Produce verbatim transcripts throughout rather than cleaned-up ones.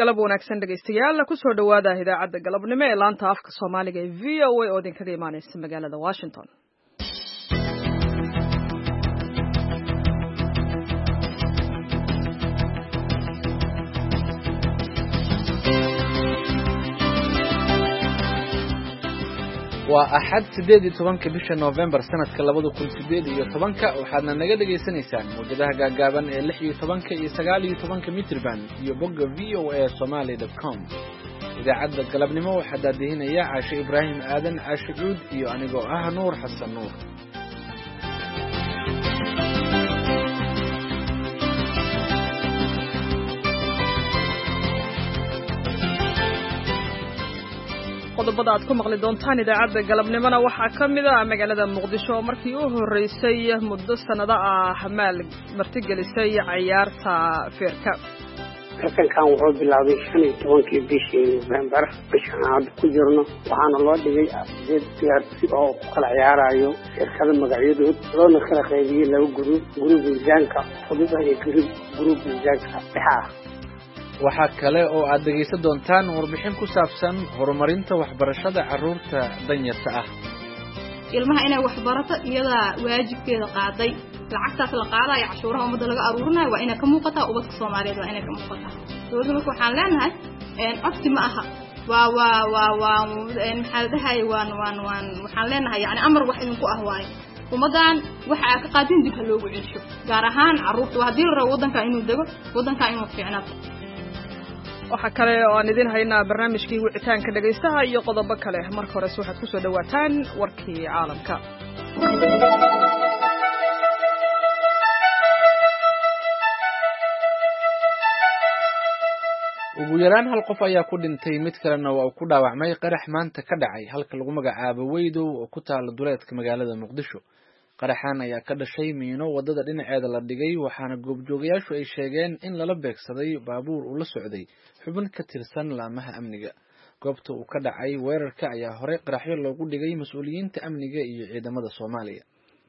galab wanaagsan dhegaystayaal ku soo dhawaada idaacadda galabnimo ee laanta afka Soomaaliga ee V O A oo idinkaga imaanaysa magaalada Washington. waa axad sideed iyo tobanka bisha November sanadka labada kun sideed iyo tobanka waxaadna naga dhageysanaysaan muujadaha gaagaaban ee lix iyo tobanka iyo sagaal iyo tobanka mitrban iyo bogga v o a somali dot com. idaacadda galabnimo waxaa daadihinaya Caashe Ibraahim Aadan Caashe Cuud iyo anigoo ah Nuur Xasan Nuur. qodobada aad ku maqli doontaan idaacadda galabnimona waxaa ka mid ah magaalada Muqdisho oo markii uu horeysay muddo sanado ah maal martigelisay ciyaarta feerka. tartankan wuxuu bilaabay shan iyo tobankii bishii November bishan aad ku jirno waxaana loo dhigay sideed ciyaartoy oo ku kala ciyaarayo shirkada magacyadood loona kala qaybiyay laba group group miisaanka fudud iyo group group miisaanka dhexe. waxaa kale oo aad dhegaysan doontaan warbixin ku saabsan horumarinta waxbarashada carruurta danyarta ah. ilmaha inay wax barato iyada waajibkeeda qaaday lacagtaas la qaadayo cashuuraha umada laga aruurinayo waa inay ka muuqataa ubadka Soomaaliyeed waa inay ka muuqataa. dawladda marka waxaan leenahay een codsi ma aha waa waa waa waa een xaaladahay waan waan waan waxaan leenahay yani amar wax idinku ah waaye umadan waxa ka qaadin dib loogu celsho gaar ahaan carruurta hadii la rabo wadanka inuu dago wadanka inuu fiicnaato. waxa kale oo aan idin haynaa barnaamijkii wicitaanka dhagaystaha iyo qodobo kale marka hore waxaad ku soo dhawaataan warkii caalamka. ugu yaraan hal qof ayaa ku dhintay mid kalena waa uu ku dhaawacmay qarax maanta ka dhacay halka lagu magacaabo Weydow oo ku taala duleedka magaalada Muqdisho. qaraxan ayaa ka dhashay miino wadada dhinaceeda la dhigay waxaana goobjoogayaashu ay sheegeen in lala beegsaday baabuur uu la socday xubin ka tirsan laamaha amniga. goobta uu ka dhacay weerarka ayaa hore qaraxyo loogu dhigay mas'uuliyiinta amniga iyo ciidamada Soomaaliya.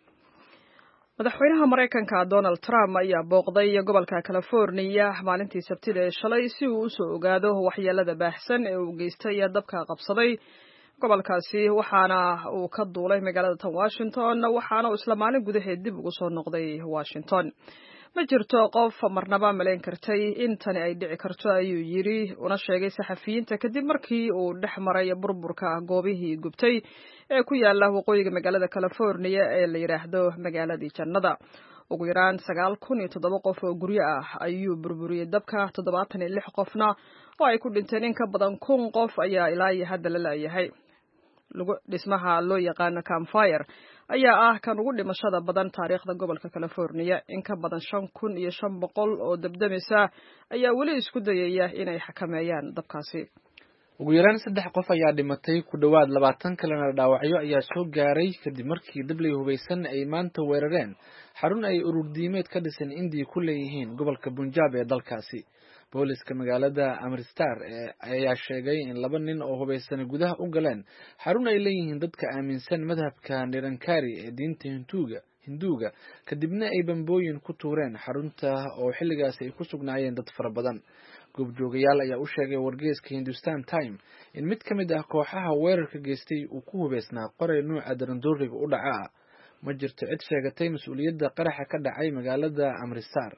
madaxweynaha Mareykanka Donald Trump ayaa booqday gobolka California maalintii Sabtida ee shalay si uu u soo ogaado waxyeelada baahsan ee uu geystay dabka qabsaday gobolkaasi waxaana uu ka duulay magaalada Washington waxaana uu isla maalin gudaheed dib ugu soo noqday Washington. ma jirto qof marnaba maleyn kartay in tani ay dhici karto ayuu yiri una sheegay saxafiyiinta kadib markii uu dhex maray burburka goobihii gubtay ee ku yaala waqooyiga magaalada California ee la yiraahdo magaaladii jannada. ugu yaraan sagaal kun iyo toddoba qof oo guryo ah ayuu burburiyay dabka toddobaatan iyo lix qofna oo ay ku dhinteen in ka badan kun qof ayaa ilaa iyo hadda la laayahay. lagu dhismaha loo yaqaan campfire ayaa ah kan ugu dhimashada badan taariikhda gobolka California in ka badan shan kun iyo shan boqol oo dabdamisa ayaa wali isku dayaya inay xakameeyaan dabkaasi. ugu yaraan saddex qof ayaa dhimatay ku dhawaad labaatan kalena dhaawacyo ayaa soo gaaray kadib markii dablay hubeysan ay maanta weerareen xarun ay urur diimeed ka dhisan India ku leeyihiin gobolka Punjab ee dalkaasi. booliska magaalada Amritsar ayaa sheegay in laba nin oo hubeysan gudaha u galeen xarun ay leeyihiin dadka aaminsan madhabka Nirankari ee diinta Hinduuga Hinduuga kadibna ay bambooyin ku tuureen xarunta oo xilligaas ay ku sugnaayeen dad fara badan. goobjoogayaal ayaa u sheegay wargeyska Hindustan Time in mid ka mid ah kooxaha weerarka geystay uu ku hubeysnaa qoray nooca darandooriga u dhaca. ma jirto cid sheegatay mas'uuliyadda qaraxa ka dhacay magaalada Amritsar.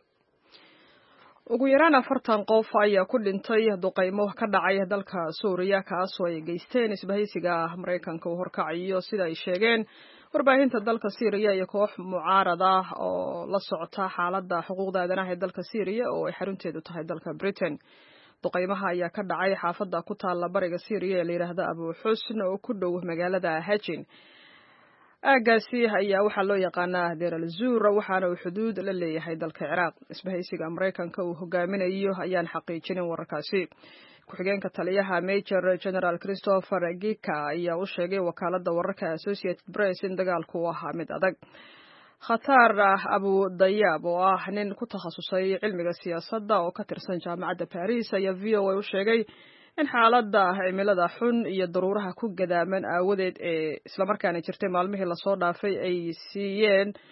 ugu yaraan afartan qof ayaa ku dhintay duqeymo ka dhacay dalka Suuriya kaasoo ay geysteen isbahaysiga Mareykanka uu horkacayo sida ay sheegeen warbaahinta dalka Syria iyo koox mucaarada oo la socota xaaladda xuquuqda aadanaha ee dalka Syria oo ay xarunteedu tahay dalka Britain. duqeymaha ayaa ka dhacay xaafadda ku taala bariga Syria ee la yiraahdo Abu Husn oo ku dhow magaalada Hajin. aagaasi ayaa waxaa loo yaqaanaa Deir al-Zur waxaana uu xuduud la leeyahay dalka Ciraaq. isbahaysiga Mareykanka uu hogaaminayo ayaan xaqiijinin wararkaasi. ku-xigeenka taliyaha Major General Christopher Gika ayaa u sheegay wakaaladda wararka Associated Press in dagaalku uu ahaa mid adag. Khatar Abu Dayab oo ah nin ku takhasusay cilmiga siyaasadda oo ka tirsan jaamacadda Paris ayaa V O A u sheegay in xaaladda cimilada xun iyo daruuraha ku gadaaman aawadeed ee isla markaana jirtay maalmihii la soo dhaafay ay siiyeen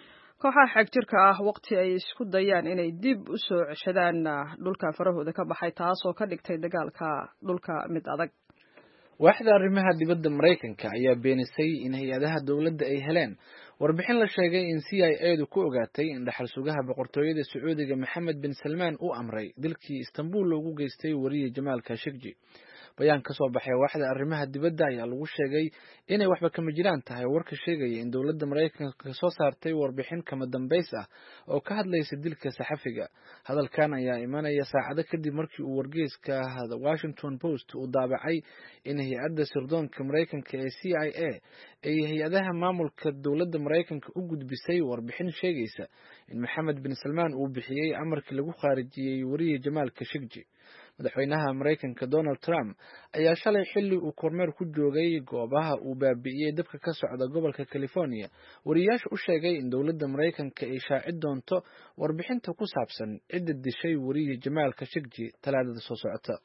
kooxaha xagjirka ah waqti ay isku dayaan inay dib u soo ceshadaan dhulka farahooda ka baxay taasoo ka dhigtay dagaalka dhulka mid adag. waaxda arrimaha dibadda Mareykanka ayaa beenisay in hay-adaha dowladda ay heleen warbixin la sheegay in C I A du ku ogaatay in dhaxal sugaha boqortooyada Sacuudiga Maxamed bin Salmaan uu amray dilkii Istanbul loogu geystay wariye Jamaal Khashoggi. bayaan ka soo baxay waaxda arrimaha dibadda ayaa lagu sheegay inay waxba kama jiraan tahay warka sheegaya in dowladda Mareykanka ka soo saartay warbixin kama dambays ah oo ka hadlaysa dilka saxafiga. hadalkan ayaa imanaya saacado kadib markii uu wargeyska The Washington Post uu daabacay in hay-adda sirdoonka Mareykanka ee C I A ay hay-adaha maamulka dowladda Mareykanka u gudbisay warbixin sheegaysa in Maxamed bin Salmaan uu bixiyay amarkii lagu khaarijiyay wariye Jamaal Khashoggi. madaxweynaha Mareykanka Donald Trump ayaa shalay xilli uu kormeer ku joogay goobaha uu baabi'iyay dabka ka socda gobolka California wariyaasha u sheegay in dowladda Mareykanka ay shaaci doonto warbixinta ku saabsan cidda dishay wariye Jamaal Khashoggi talaadada soo socota.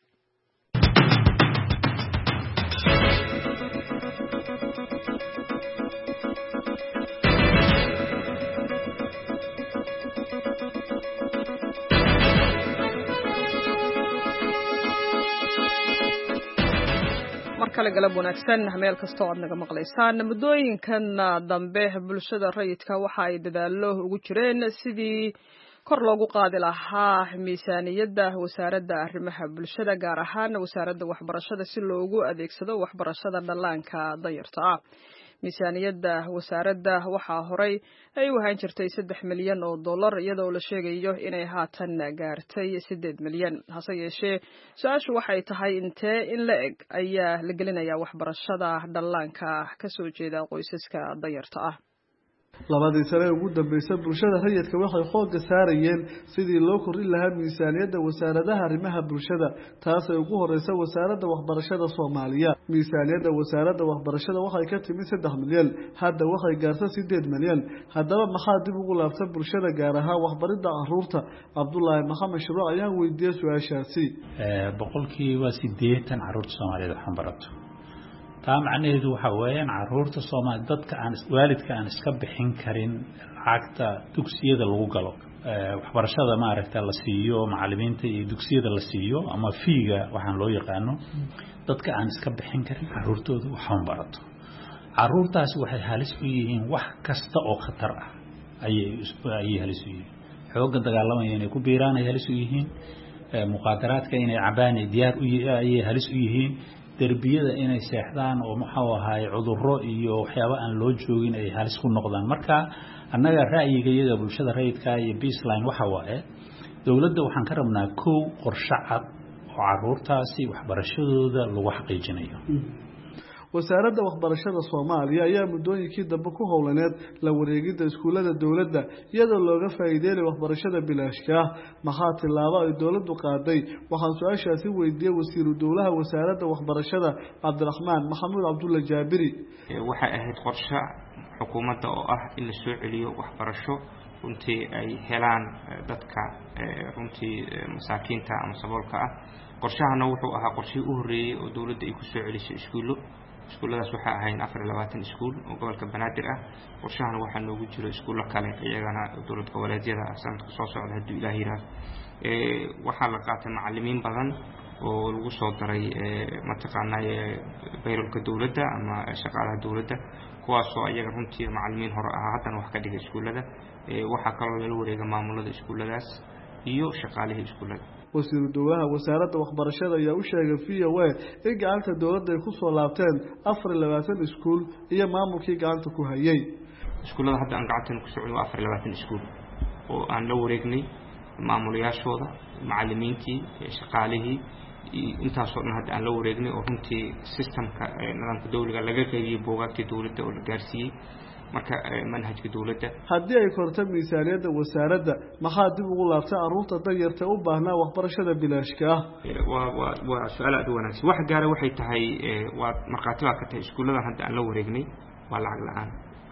kala galab wanaagsan meel kasta oo aad naga maqlaysaan. muddooyinkan dambe bulshada rayidka waxa ay dadaalo ugu jireen sidii kor loogu qaadi lahaa miisaaniyadda wasaaradda arrimaha bulshada gaar ahaan wasaaradda waxbarashada si loogu adeegsado waxbarashada dhallaanka danyarta ah. miisaaniyadda wasaaradda waxaa horay ay u ahaan jirtay saddex milyan oo dollar iyadoo la sheegayo inay haatan gaartay siddeed milyan. hase yeeshee su-aashu waxay tahay intee in la eg ayaa la gelinayaa waxbarashada dhallaanka ka soo jeeda qoysaska danyarta ah. labadii sane ugu dambeysay bulshada rayidka waxay xoogga saarayeen sidii loo kordhin lahaa miisaaniyadda wasaaradaha arrimaha bulshada taasay ugu horeysa wasaaradda waxbarashada Soomaaliya. miisaaniyadda wasaaradda waxbarashada waxay ka timid saddex milyan hadda waxay gaartay siddeed milyan. haddaba maxaa dib ugu laabtay bulshada gaar ahaan waxbaridda caruurta? Cabdullaahi Maxamed Shiro ayaan weydiiyay su-aashaasi. boqolkiiba siddeetan caruurta Soomaaliyeed waxaan barato taa macnaheedu waxa weeyaan caruurta Soomaali dadka aan waalidka aan iska bixin karin lacagta dugsiyada lagu galo waxbarashada ma aragta la siiyo macallimiinta iyo dugsiyada la siiyo ama fiiga waxaan loo yaqaano dadka aan iska bixin karin caruurtooda waxaan barato caruurtaas waxay halis u yihiin wax kasta oo khatar ah ayay ay halis u yihiin xoogga dagaalamaya inay ku biiraan ay halis u yihiin muqaadaraadka inay cabaan diyaar u yihiin halis u yihiin derbiyada inay seexdaan oo maxaa ahaay cudurro iyo waxyaabo aan loo joogin ay halis ku noqdaan. marka annaga ra'yiga iyaga bulshada rayidka iyo baseline waxa waaye dawladda waxaan ka rabnaa kow qorshe cad oo caruurtaasi waxbarashadooda lagu xaqiijinayo. wasaaradda waxbarashada Soomaaliya ayaa muddooyinkii dambe ku howlaneed la wareegidda iskuulada dawladda iyadoo looga faa'iideeyay waxbarashada bilaashka ah. maxaa tilaabo ay dawladdu qaaday? waxaan su-aashaasi weydiiyay wasiiru dowlaha wasaaradda waxbarashada Cabdiraxmaan Maxamuud Cabdulla Jaabiri. waxay ahayd qorshe xukuumadda oo ah in la soo celiyo waxbarasho runtii ay helaan dadka runtii masaakiinta ama saboolka ah. qorshahana wuxuu ahaa qorshii u horeeyay oo dawladda ay ku soo celisay iskuulo iskuuladaas waxaa ahayn afar iyo labaatan iskuul oo gobolka Banaadir ah. qorshahana waxaa noogu jiro iskuulo kale iyagana dawlad goboleedyada sanadka soo socda haddii Ilaahay yiraahdo. ee waxaa la qaatay macallimiin badan oo lagu soo daray mataqaanaa bayrolka dawladda ama shaqaalaha dawladda kuwaas oo iyaga runtii macallimiin hore ah haddana wax ka dhigay iskuulada. ee waxaa kaloo la wareegay maamulada iskuuladaas iyo shaqaalaha iskuulada. wasiiru dowlaha wasaaradda waxbarashada ayaa u sheegay V O A in gacanta dawladda ay ku soo laabteen afar iyo labaatan iskuul iyo maamulkii gacanta ku hayay. iskuulada hadda aan gacanta ku socon waa afar iyo labaatan iskuul oo aan la wareegnay maamulayaashooda macallimiintii shaqaalihii intaas oo dhan hadda aan la wareegnay oo runtii systemka nidaamka dawliga laga qaybiyay buugaagta dawladda oo la gaarsiiyay marka manhajka dawladda. haddii ay korto miisaaniyadda wasaaradda maxaa dib ugu laabtay caruurta danyarta u baahnaa waxbarashada bilaashka ah? waa waa waa su'aal aad u wanaagsan. wax gaara waxay tahay waa markhaati baa ka tahay iskuuladan hadda aan la wareegnay waa lacag la'aan.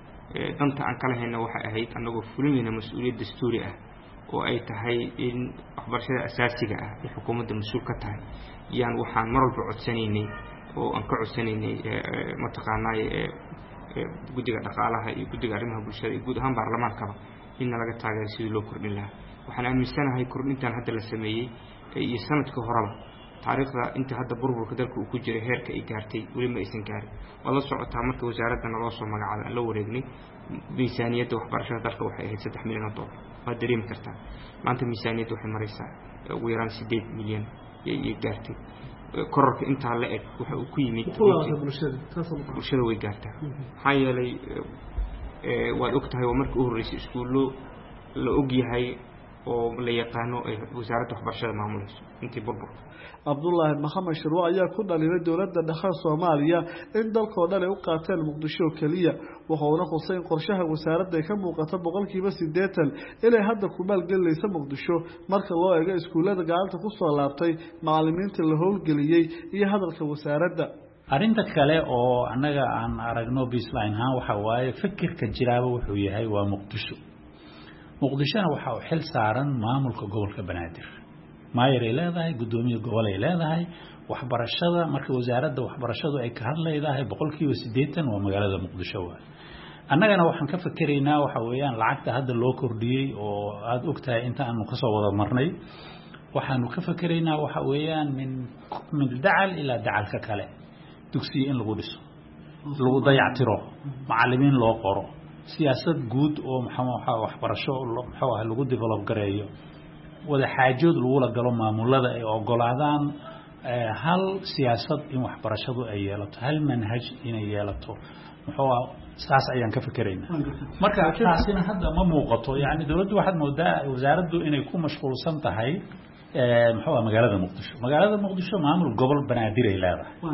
danta aan kala hayna waxay ahayd annagoo fulinayna mas-uuliyad dastuuri ah oo ay tahay in waxbarashada asaasiga ah ee xukuumadda mas-uul ka tahay yaan waxaan mar walba codsanaynay oo aan ka codsanaynay mataqaanaa guddiga dhaqaalaha iyo guddiga arrimaha bulshada iyo guud ahaan baarlamaankaba inna laga taageero sidii loo kordhin lahaa waxaan aaminsanahay kordhintan hadda la sameeyey iyo sanadka horeba taariikhda inta hadda burburka dalka uu ku jiray heerka ay gaartay weli ma aysan gaarin waa la socotaa marka wasaaradda naloo soo magacaabay aan la wareegnay miisaaniyadda waxbarashada dalka waxay ahayd saddex milyan oo dollar waad dareemi kartaa maanta miisaaniyadda waxay maraysaa ugu yaraan sideed milyan ayay gaartay kororka intaa la eg waxa uu ku yimid bulshada way gaartaa maxaa yeelay waad og tahay waa markii u horreysay iskuullo la og yahay oo la yaqaano ay wasaaradda waxbarashada maamulayso intii burburka cabdullaahi maxamed shirwa ayaa ku dhaliilay dowladda dhexe Soomaaliya in dalkoo dhan ay u qaateen muqdisho kaliya wuxuuna xusay qorshaha wasaaradda ay ka muuqato boqolkiiba siddeetan inay hadda ku maalgelinayso muqdisho marka loo eego iskuulada gacanta ku soo laabtay macallimiinta la howlgeliyey iyo hadalka wasaaradda arrinta kale oo annaga aan aragno baseline ahaan waxa waaye fikirka jiraaba wuxuu yahay waa muqdisho muqdishona waxa uu xil saaran maamulka gobolka banaadir maayir ay leedahay gudoomiye gobol ay leedahay waxbarashada marka wasaaradda waxbarashadu ay ka hadlaydahay boqolkiiba siddeetan waa magaalada muqdisho waa annagana waxaan ka fikiraynaa waxa weeyaan lacagta hadda loo kordhiyey oo aad ogtahay inta aanu ka soo wada marnay waxaanu ka fikiraynaa waxa weeyaan min min dacal ilaa dacalka kale dugsiyo in lagu dhiso lagu dayactiro macallimiin loo qoro siyaasad guud oo maxaa waxbarasho maxaa ah lagu develop gareeyo wada xaajood lagu la galo maamulada ay ogolaadaan hal siyaasad in waxbarashadu ay yeelato hal manhaj inay yeelato maxaa saas ayaan ka fikiraynaa marka taasina hadda ma muuqato yaani dawladdu waxaad moodaa wasaaraddu inay ku mashquulsan tahay محوا مقالة مقدشة مقالة مقدشة معامل قبل بنادير إلى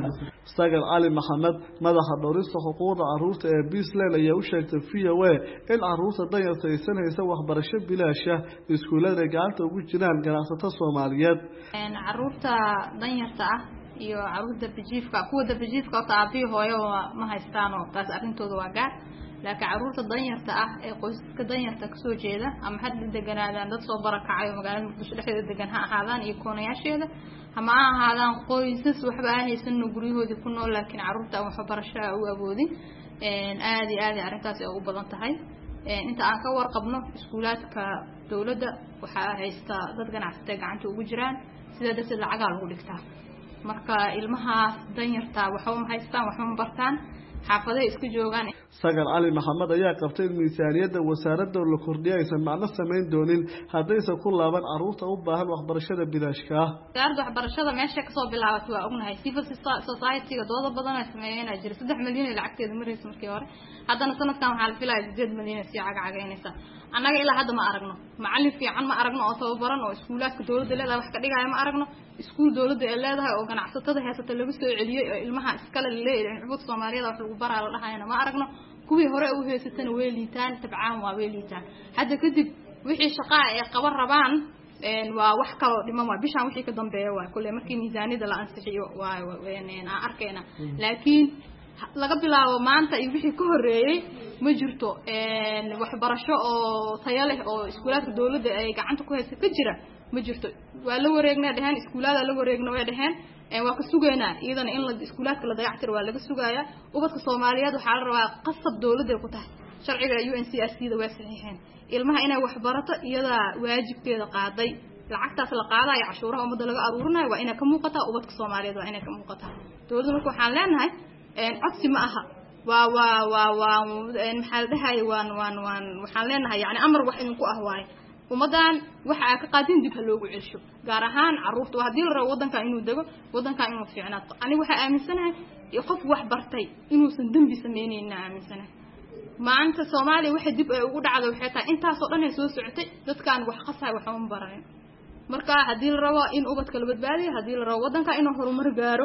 استقل علي محمد ماذا حضرت حقوق عروس بيسلان يوشك فيها وإن عروس ضيّر سنة يسوي أخبار الشاب بلا شيء يسكولان رجعت وجود جنان جناسة الصوماليات إن عروس ضيّر ساعة iyo caruurta bijiifka kuwa bijiifka taabii hooyo ma haystaan oo taas arintooda waa gaar laakiin caruurta danyarta ah ee qoysaska danyarta ka soo jeeda ama had deganaadaan dad soo barakacay magaalada Muqdisho dhexdeeda degan ha ahaadaan iyo koonayaasheeda ama ha ahaadaan qoysas waxba aan haysan guriyahooda ku nool laakiin caruurta wax barasho u awoodin een aad iyo aad arintaas ay u badan tahay een inta aan ka warqabno iskuulaadka dawladda waxa haysta dad ganacsato gacanta ugu jiraan sida dadka lacag lagu dhigtaa marka ilmaha danyarta waxa ma haystaan wax ma bartaan xaafadaha isku joogan sagal ali maxamed ayaa qabtay miisaaniyada wasaaradda oo la kordhiyay aysan macna sameyn doonin haddaysan ku laaban caruurta u baahan waxbarashada bilaashka ah wasaaradda waxbarashada meesha ka soo bilaabatay waa ognahay civil society-ga doodo badan ay sameeyeen jira saddex milyan ee lacagteeda maraysa markii hore haddana sanadkan waxaa la filayaa sideed milyan si cagacagaynaysa annaga ilaa hadda ma aragno macallin fiican ma aragno oo tababaran oo iskuulaadka dawladda leedahay wax ka dhigaya ma aragno iskuul dawladda ay leedahay oo ganacsatada heesata lagu soo celiyay oo ilmaha iskala leeyahay cubud Soomaaliyeed wax lagu baraa la dhahayna ma aragno kuwii hore u heesatana way liitaan tabcaan waa way liitaan hadda kadib wixii shaqo ay qaban rabaan een waa wax kale dhiman waa bishan wixii ka dambeeya waa kullee markii miisaaniyada la ansixiyo waa weeneen aan arkayna laakiin laga bilaabo maanta iyo wixii ka horeeyay ma jirto een waxbarasho oo tayo leh oo iskuulaadka dawladda ay gacanta ku hayso ka jira ma jirto waa la wareegnaa dhahan iskuulaada la wareegnaa way dhahan ee waa ka sugeynaa iyadana in la iskuulaadka la dayactir waa laga sugayaa ubadka Soomaaliyeed waxa la rabaa qasab dawladda ku tahay sharciga U N C R C da waa saxiixeen ilmaha inay wax barato iyada waajibkeeda qaaday lacagtaas la qaadayo cashuuraha umada laga aruurinayo waa inay ka muuqataa ubadka Soomaaliyeed waa inay ka muuqataa dawladda marka waxaan leenahay een codsi ma aha waa waa waa waa een maxaa dhahay waan waan waan waxaan leenahay yani amar wax in ku ah waay umadan waxa ka qaadin dib loogu celsho gaar ahaan caruurta hadii la rabo wadanka inuu dago wadanka inuu fiicnaato ani waxa aaminsanahay qof wax bartay inuusan dambi sameeynin aaminsanahay maanta Soomaaliya waxa dib ay ugu dhacdo waxay tahay intaas oo dhan ay soo socotay dadkan wax qasay wax uma baran marka hadii la rabo in ubadka la badbaadiyo hadii la rabo wadanka inuu horumar gaaro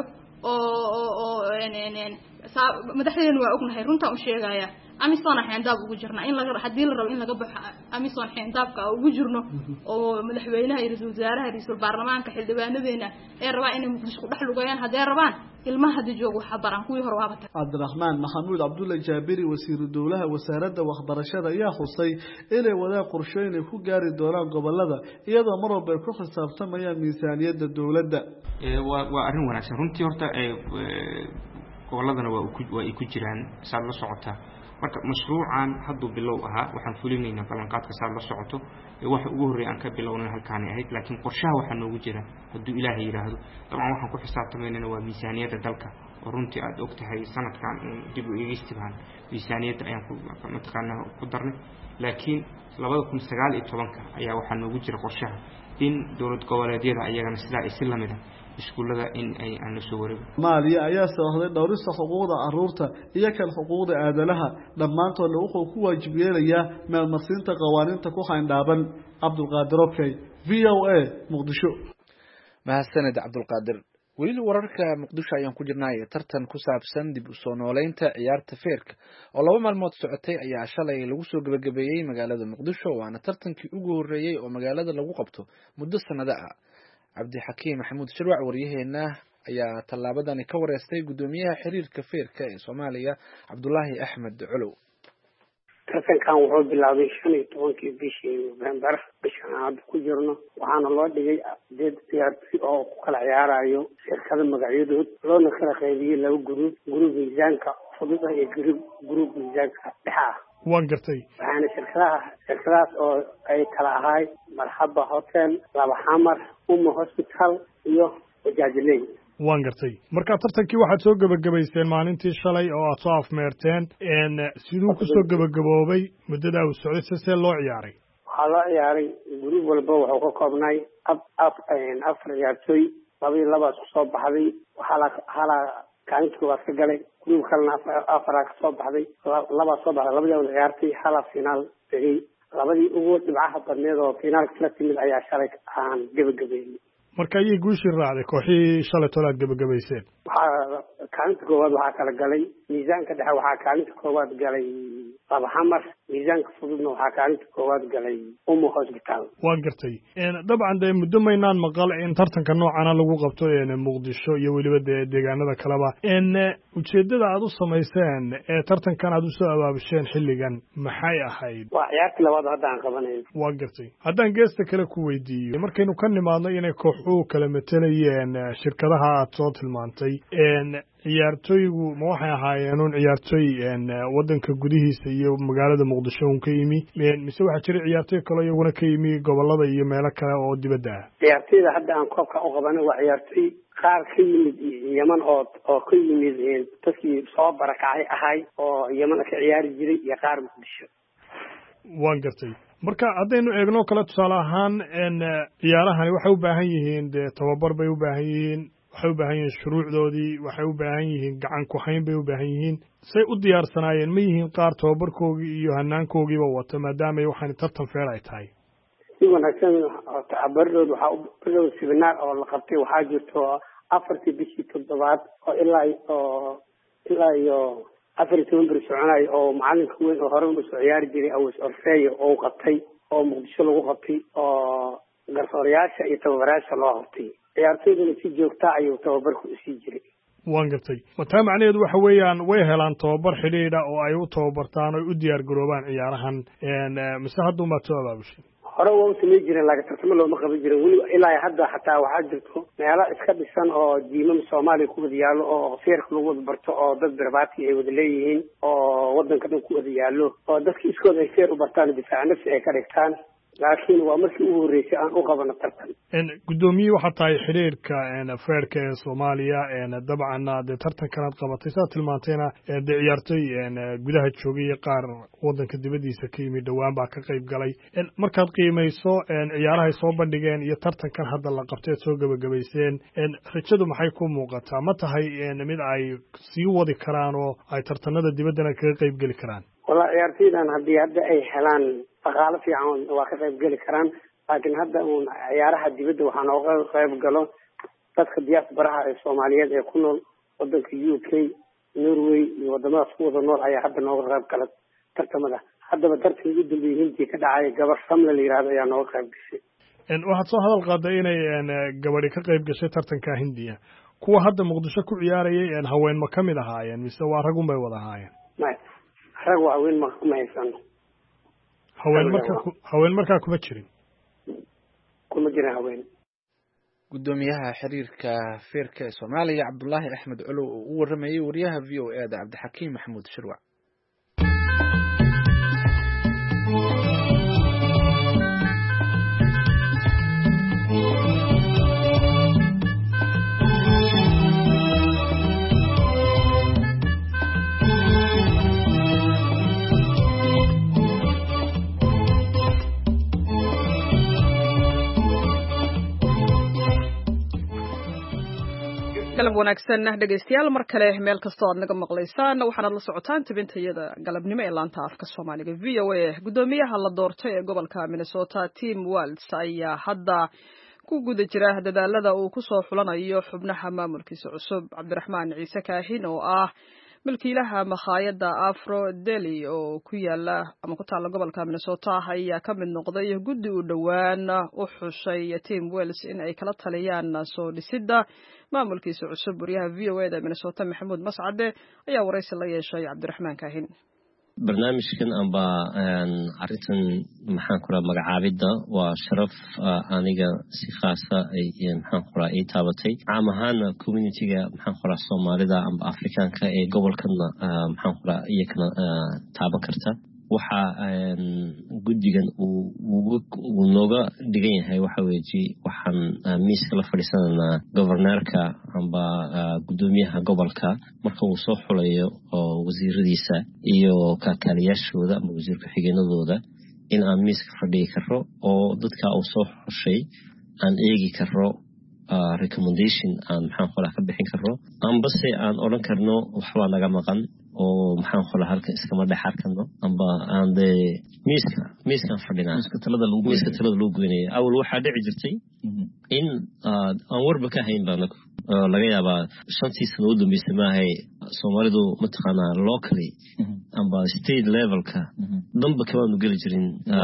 oo oo een een madaxdeena waa ognahay runta u sheegaya amisoon xeendab ugu jirna in laga hadii la rabo in laga baxo amisoon xeendabka ugu jirno oo madaxweynaha iyo ra'iisul wasaaraha ra'iisul baarlamaanka xildhibaanadeena ee rabaa inay Muqdisho ku dhex lugayaan hadii rabaan ilmaha hadii joogo waxa baran kuwii hore waa batay Cabdiraxmaan Maxamuud Cabdullaahi Jaabiri wasiir dawlaha wasaaradda waxbarashada ayaa xusay inay wada qorsheyn ku gaari doonaan gobolada iyadoo mar walba ay ku xisaabtamayaan miisaaniyada dawladda ee waa arrin wanaagsan runtii horta ee goboladana waa waa ay ku jiraan saad la socota marka mashruucan hadduu bilow ahaa waxaan fulinaynaa ballanqaadka saar la socoto waxa ugu horreeya aan ka bilownay halkaani ahayd laakiin qorshaha waxaa noogu jira hadduu ilaahay yidhaahdo dabcan waxaan ku xisaabtamaynana waa miisaaniyadda dalka oo runtii aad og tahay sanadkan dib u eegeystibahan miisaaniyadda ayaan mataqaanaa ku darnay laakiin labada kun sagaal iyo tobanka ayaa waxaa noogu jira qorshaha in dowlad goboleedyada ayagana sidaa ay si lamid ah iskuullada in ay aan la soo wareego Soomaaliya ayaa saxday dhowrista xuquuqda carruurta iyo kan xuquuqda aadanaha dhammaantoodna wuxuu ku waajib yeelayaa meelmarsiinta qawaaniinta ku xayndhaaban Cabdulqaadir Okey V O A Muqdisho mahadsanid Cabdulqaadir weli wararka Muqdisho ayaan ku jirnay tartan ku saabsan dib u soo nooleynta ciyaarta feerka oo laba maalmood socotay ayaa shalay lagu soo gabagabeeyay magaalada Muqdisho waana tartankii ugu horeeyay oo magaalada lagu qabto muddo sanado ah Cabdi Xakiim Maxamuud Shirwac wariyaheena ayaa talaabadan ka wareystay gudoomiyaha xiriirka feerka ee Soomaaliya Cabdullaahi Axmed Culow tartankan wuxuu bilaabay shan iyo tobankii bishii November bishan hadda ku jirno waxaana loo dhigay sideed ciyaartoy oo ku kala ciyaarayo shirkada magacyadood loona kala qaybiyay laba gruub gruub miisaanka fudud iyo gruub gruub miisaanka dhexa waan gartay waxaana shirkadaha shirkadaas oo ay kala ahay Marxaba Hotel Laba Xamar Umma Hospital iyo Wajaajiley waan gartay marka tartankii waxaad soo gabagabaysteen maalintii shalay oo aad soo afmeerteen een sidoo ku soo gabagaboobay muddada uu socday sidee loo ciyaaray waxaa loo ciyaaray gruub walba wuxuu ka koobnay af af afar ciyaartoy laba iyo laba soo baxday waxaa la hala kaalinta koowaad ka galay gruub kalena afar ka soo baxday laba soo baxday labadii ciyaartay hala finaal tagay labadii ugu dhibcaha badneed oo finaalka la timid ayaa shalay aan gabagabeeyay marka ayay guushii raacday kooxii shalay tolaad gabagabayseen waxaa kaalinta koowaad waxaa kala galay miisaanka dhexe waxaa kaalinta koowaad galay Laba Xamar miisaanka fududna waxaa kaalinta koowaad galay Umma Hospital waan gartay dabcan dee muddo maynaan maqal in tartanka noocana lagu qabto Muqdisho iyo weliba deegaanada kaleba in ujeedada aad u samayseen ee tartankan aad u soo abaabisheen xilligan maxay ahayd waa ciyaartii labaad hadda aan qabanayn waan gartay haddaan geesta kale ku weydiiyo markaynu ka nimaadno inay kooxuhu kala metelayeen shirkadaha aad soo tilmaantay ciyaartoygu ma waxay ahaayeen un ciyaartoy wadanka gudihiisa iyo magaalada Muqdisho un ka yimi mise waxa jira ciyaartoy kale iyaguna ka yimi gobolada iyo meelo kale oo dibadda ah ciyaartoyda hadda aan koobka u qabanay waa ciyaartoy qaar ka yimid Yemen oo oo ka yimid dadkii soo barakacay ahay oo Yemen ka ciyaari jiray iyo qaar Muqdisho waan gartay marka haddaynu eegno kala tusaale ahaan ciyaarahani waxay u baahan yihiin dee tababar bay u baahan yihiin waxay u baahan yihiin shuruucdoodii waxay u baahan yihiin gacan ku hayn bay u baahan yihiin say u diyaarsanaayeen ma yihiin qaar tababarkoogii iyo hanaankogiiba wata maadaama waxaan tartan feer ay tahay si wanaagsan tababarood waxaa u bilow seminar oo la qabtay waxaa jirto afartii bishii toddobaad oo ilaa oo ilaa iyo afar iyo toban beri soconayo oo macalinka weyn oo hore u soo ciyaari jiray Awas Orfeeyo oo qabtay oo Muqdisho lagu qabtay oo garsoorayaasha iyo tababarayaasha loo qabtay ciyaartoyduna si joogta ayuu tababarku u sii jiray waan gartay wataa macnaheedu waxa weeyaan way helaan tababar xidhiidha oo ay u tababartaan oo u diyaar garoobaan ciyaarahan mise hadda uma soo abaabushay hore waa u samay jireen laakiin tartamo looma qaban jirin weli ilaa hadda xataa waxaa jirto meelo iska dhisan oo diimam Soomaaliya ku wada yaalo oo feerka lagu wada barto oo dad barbaati ay wada leeyihiin oo wadanka dhan ku wada yaalo oo dadka iskooda ay feer u bartaan difaac nafsi ay ka dhigtaan laakiin waa markii ugu horeysay aan u qabano tartan gudoomiye waxa tahay xiriirka feerka ee Soomaaliya dabcan de tartankan aad qabatay saa tilmaantayna de ciyaartoy gudaha joogay qaar wadanka dibadiisa ka yimid dhawaan baa ka qayb galay markaad qiimayso ciyaaraha soo bandhigeen iyo tartankan hadda la qabtay soo gabagabayseen rajadu maxay ku muuqataa ma tahay mid ay sii wadi karaan oo ay tartanada dibaddana kaga qayb geli karaan wala ciyaartoydan haddii hadda ay helaan dhaqaale fiican waa ka qayb geli karaan laakiin hadda uun ciyaaraha dibadda waxaa nooga qayb galo dadka diasparaha ee Soomaaliyeed ee ku nool wadanka U K Norway iyo wadamadaas ku wada nool ayaa hadda nooga qayb gala tartamada haddaba tartankii ugu dambeeyay Hindiya ka dhacay gabar Samle la yiraahdo ayaa nooga qayb gashay waxaad soo hadal qaaday inay gabadhi ka qayb gashay tartanka Hindiya kuwa hadda Muqdisho ku ciyaarayay haween ma kamid ahaayeen mise waa rag un bay wada ahaayeen rag waa haween ma kuma haysan haween marka haween marka kuma jirin kuma jirin haween gudoomiyaha xiriirka feerka ee Soomaaliya Cabdullaahi Axmed Culow oo u waramayay wariyaha V O A da Cabdi Xakiim Maxamuud Shirwac galab wanaagsan dhegeystayaal mar kale meel kasta oo aad naga maqlaysaan waxaad la socotaan tabintayada galabnimo ee laanta afka Soomaaliga V O A gudoomiyaha la doortay ee gobolka Minnesota Tim Walz ayaa hadda ku guda jira dadaalada uu ku soo xulanayo xubnaha maamulkiisa cusub Cabdiraxmaan Ciise Kaahin oo ah milkiilaha makhaayadda Afro Deli oo ku yaala ama ku taala gobolka Minnesota ayaa ka mid noqday guddi u dhawaan u xushay Tim Walz in ay kala taliyaan soo dhisidda maamulkiisa cusub wariyaha V O A da Minnesota Maxamuud Mascade ayaa waraysi la yeeshay Cabdiraxmaan Kaahin barnaamijkan amba arintan maxaan ku raad magacaabida waa sharaf aniga si khaas ah ee maxaan ku raad ay taabatay caam ahaan community-ga maxaan ku raad Soomaalida amba Afrikaanka ee gobolkan maxaan ku raad iyagana taaban karta waxa guddigan uu nooga dhigan yahay waxa weeji waxaan miiska la fadhiisanaa governorka amba gudoomiyaha gobolka marka uu soo xulayo oo wasiiradiisa iyo kakaliyaashooda ama wasiir ku-xigeenadooda in aan miiska fadhiyi karo oo dadka uu soo xushay aan eegi karo recommendation aan maxaan qolaa ka bixin karo amba se aan oran karno waxba naga maqan oo maxaan qolaa halka iska ma dhaxar karno amba aan de miiska miiskan fadhina miiska talada lagu miiska talada lagu goynay awal waxa dhici jirtay in aan warba ka hayn baan laga yaabaa shantii sano u dambeysay maahay Soomaalidu mataqaanaa locally amba state levelka dhanba kama geli jirin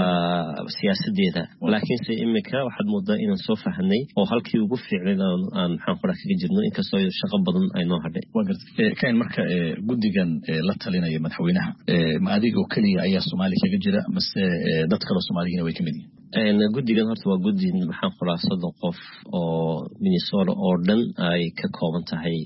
siyaasadeeda laakiin se imika waxaad moodaa inaan soo fahanay oo halkii ugu fiicnay aan maxaan qora kaga jirno inkastoo shaqo badan ay noo hadhay waa gartay kan marka guddigan la talinaya madaxweynaha ma adiga oo kaliya ayaa Soomaali kaga jira mase dad kale Soomaaliyiin way kamid yihiin guddigan horta waa guddi maxaan qoraa soddon qof oo Minnesota oo dhan ay ka kooban tahay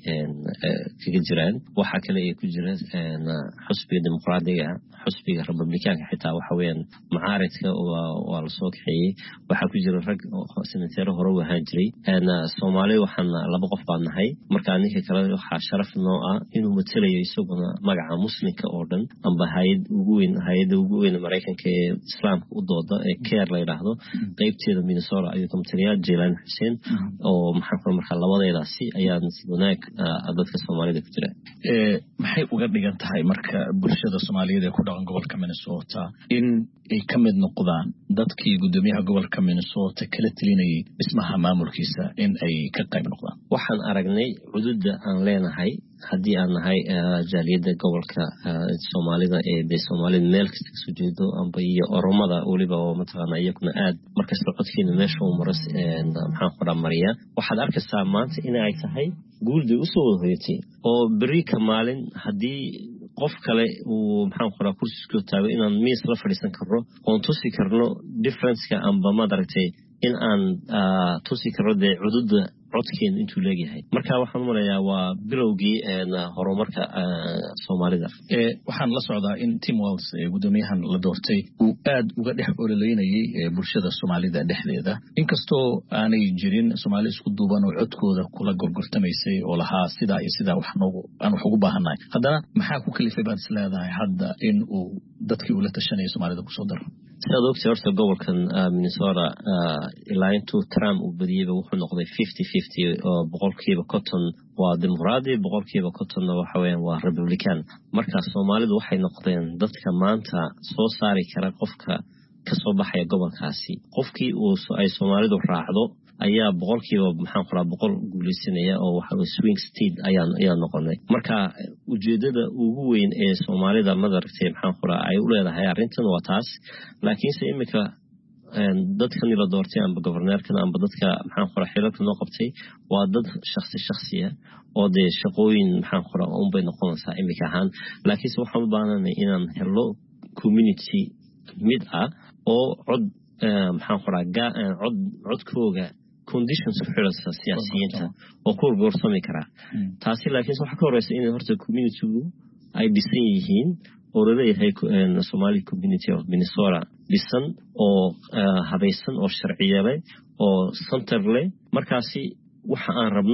kaga jiraan waxa kale ay ku jiraan xisbiga dimuqraadiga xisbiga Republicaanka xitaa waxa weeyaan macaaridka waa la soo kaxeeyay waxa ku jira rag senator hore u ahaan jiray ana Soomaali waxaan laba qof baan nahay marka aniga kale waxa sharaf noo ah inuu matalayo isaguna magaca muslimka oo dhan amba hay'ad ugu weyn hay'adda ugu weyn Mareykanka ee Islaamka u dooda ee care la yiraahdo qaybteeda Minnesota ayuu kamtariyaal Jaylan Hussein oo maxaa ku markaa labadeedaasi ayaan wanaag dadka Soomaalida ku jira ee maxay uga dhigan tahay marka bulshada Soomaaliyeed ee ku dhaqan gobolka Minnesota in ay ka mid noqdaan dadkii gudoomiyaha gobolka Minnesota kala talinayay dhismaha maamulkiisa in ay ka qayb noqdaan waxaan aragnay xuduudda aan leenahay haddii aan nahay jaaliyadda gobolka Soomaalida ee de Soomaalida meel kasta soo jeedo amba iyo Oromada waliba oo mataqaanaa iyaguna aad markasta codkeena meesha uu maras maxaan ku dhamariyaa waxaad arkaysaa maanta in ay tahay guuldi u soo hoyatay oo bari ka maalin haddii qof kale uu maxaan qoraa kursiga taago inaan miis la fadhiisan karo oo tusi karno difference-ka amba ma daragtay in aan tusi karo de xuduudda codkeen intuu leeyahay marka waxaan marayaa waa bilowgii horumarka Soomaalida ee waxaan la socdaa in Tim Walz gudoomiyahan la doortay uu aad uga dhex ololeynayay bulshada Soomaalida dhexdeeda inkastoo aanay jirin Soomaali isku duuban oo codkooda kula gorgortamaysay oo lahaa sida iyo sida wax noogu aan wax ugu baahanahay haddana maxaa ku kalifay baad isleedahay hadda in uu dadkii ula tashanayay Soomaalida ku soo daro sidoo ogtay horta gobolkan Minnesota ilaa intuu Trump uu badiyay wuxuu noqday fifty fifty oo boqolkiiba konton waa dimuqraadi boqolkiiba kontonna waxa weeyaan waa Republican marka Soomaalidu waxay noqdeen dadka maanta soo saari kara qofka ka soo baxaya gobolkaasi qofkii uu ay Soomaalidu raacdo ayaa boqolkiiba maxaan qoraa boqol guulaysanaya oo waxa uu swing state ayaan ayaan noqonay marka ujeedada ugu weyn ee Soomaalida madartay maxaan qoraa ay u leedahay arrintan waa taas laakiin se imika dadkan la doortay amba governorkan amba dadka maxaan qoraa xilalka noo qabtay waa dad shakhsi shakhsiya oo de shaqooyin maxaan qoraa oo bay noqonaysaa imika ahaan laakiin se waxaan u baahanahay inaan helo community mid ah oo cod maxaan qoraa cod codkooga conditions ku xiran siyaasiyiinta oo ku go'aansami kara taasi laakiin waxa ka horeysa in horta community-gu ay dhisan yihiin oo leeyahay Somali community of Minnesota dhisan oo habaysan oo sharciyo leh oo center leh markaasi waxa aan rabno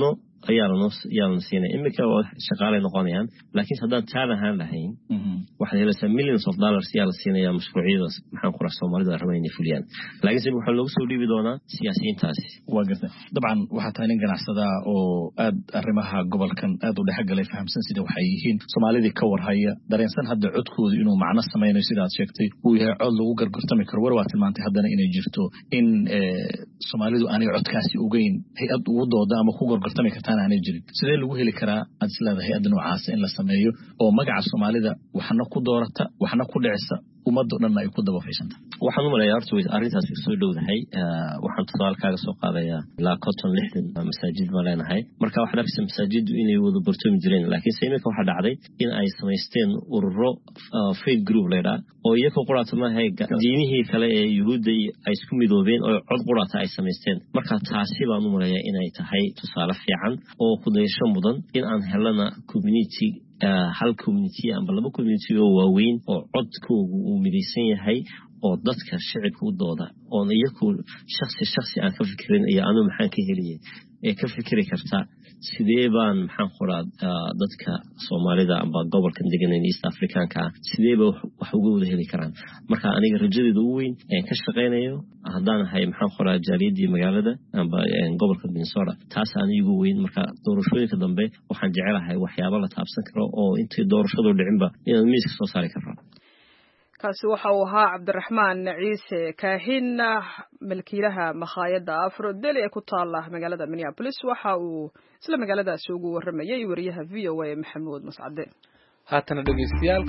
ayaa la yaa la siinay imika oo shaqaale noqonayaan laakiin haddaan taan ahaan lahayn waxay helaysaa millions of dollars yaa la siinaya mashruucyadaas maxaan ku rax Soomaalida rabay inay fuliyaan laakiin waxa loogu soo dhiibi doonaa siyaasiyiintaasi waa gartay dabcan waxa tahay nin ganacsada oo aad arrimaha gobolkan aad u dhaxgalay fahamsan sida waxay yihiin Soomaalidii ka warhaya dareensan hadda codkooda inuu macno sameeyo sida aad sheegtay uu yahay cod lagu gargartami karo war waa tilmaantay haddana inay jirto in Soomaalidu aanay codkaasi ugeyn hay'ad ugu dooda ama ku gargartami kartaan aanay jirin sidee lagu heli karaa aad isleedahay hay'ad noocaas in la sameeyo oo magaca Soomaalida waxna ku doorata waxna ku dhicisa ummadda dhan ay ku daba faysanta waxaan u maleeyaa horta way arrintaas soo dhowdahay waxaan tusaale kaaga soo qaadayaa ilaa konton lixdan masaajid ma leenahay marka waxa dhafisa masaajid inay wada bartoomi jireen laakiin sayniska waxa dhacday in ay sameysteen ururo faith group leedahay oo iyaga quraata ma hay diinihii kale ee yuhuudda ay isku midoobeen oo cod quraata ay sameysteen marka taasi baan u maleeyaa inay tahay tusaale fiican oo ku dayasho mudan in aan helana community hal community ama laba community oo waaweyn oo codkoodu uu midaysan yahay oo dadka shacabka u dooda oo iyagu shakhsi shakhsi aan ka fikirin iyo anu maxaan ka heliyay ee ka fikiri karta sidee baan maxaan qoraa dadka Soomaalida ama gobolkan degan ee East Africanka sidee ba wax ugu wada heli karaan marka aniga rajadeedu ugu weyn ee ka shaqeynayo haddaan ahay maxaan qoraa jaaliyadii magaalada ama gobolka Minnesota taas aan igu weyn marka doorashooyinka dambe waxaan jecelahay waxyaabo la taabsan karo oo intii doorashadu dhicinba inaan miiska soo saari karno kaasi waxa uu ahaa Cabdiraxmaan Ciise Kaahin milkiilaha makhaayadda Afrodeli ee ku taala magaalada Minneapolis waxa uu isla magaaladaasi ugu waramayay wariyaha V O A Maxamuud Mascade haatana dhageystayaal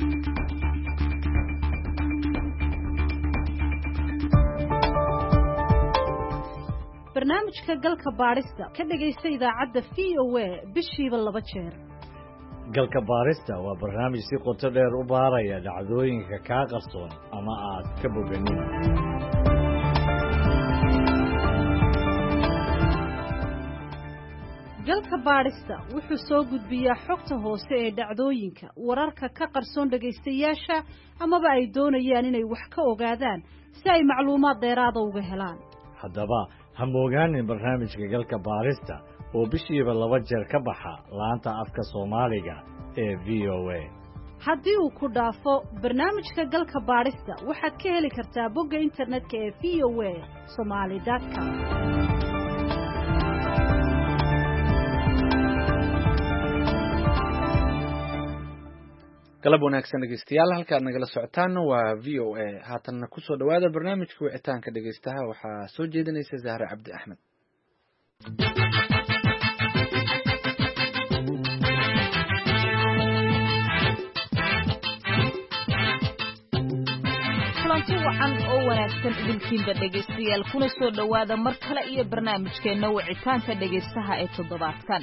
barnaamijka galka baarista ka dhageysta idaacadda V O A bishiiba laba jeer galka baarista waa barnaamij si qoto dheer u baaraya dhacdooyinka kaa qarsoon ama aad ka boganin galka baarista wuxuu soo gudbiyaa xogta hoose ee dhacdooyinka wararka ka qarsoon dhagaystayaasha amaba ay doonayaan inay wax ka ogaadaan si ay macluumaad dheeraada uga helaan haddaba ha moogaanin barnaamijka galka baarista oo bishiiba laba jeer ka baxa laanta afka Soomaaliga ee V O A haddii uu ku dhaafo barnaamijka galka baarista waxaad ka heli kartaa bogga internetka ee V O A somali dot com galab wanaagsan dhegeystayaal halkaad nagala socotaan waa V O A haatanna ku soo dhawaada barnaamijka wicitaanka dhegeystaha waxaa soo jeedinaysa Zahra Cabdi Axmed kulanti wacan oo wanaagsan idinkiinba dhegaystayaal kuna soo dhowaada mar kale iyo barnaamijkeenna wicitaanka dhegaystaha ee toddobaadkan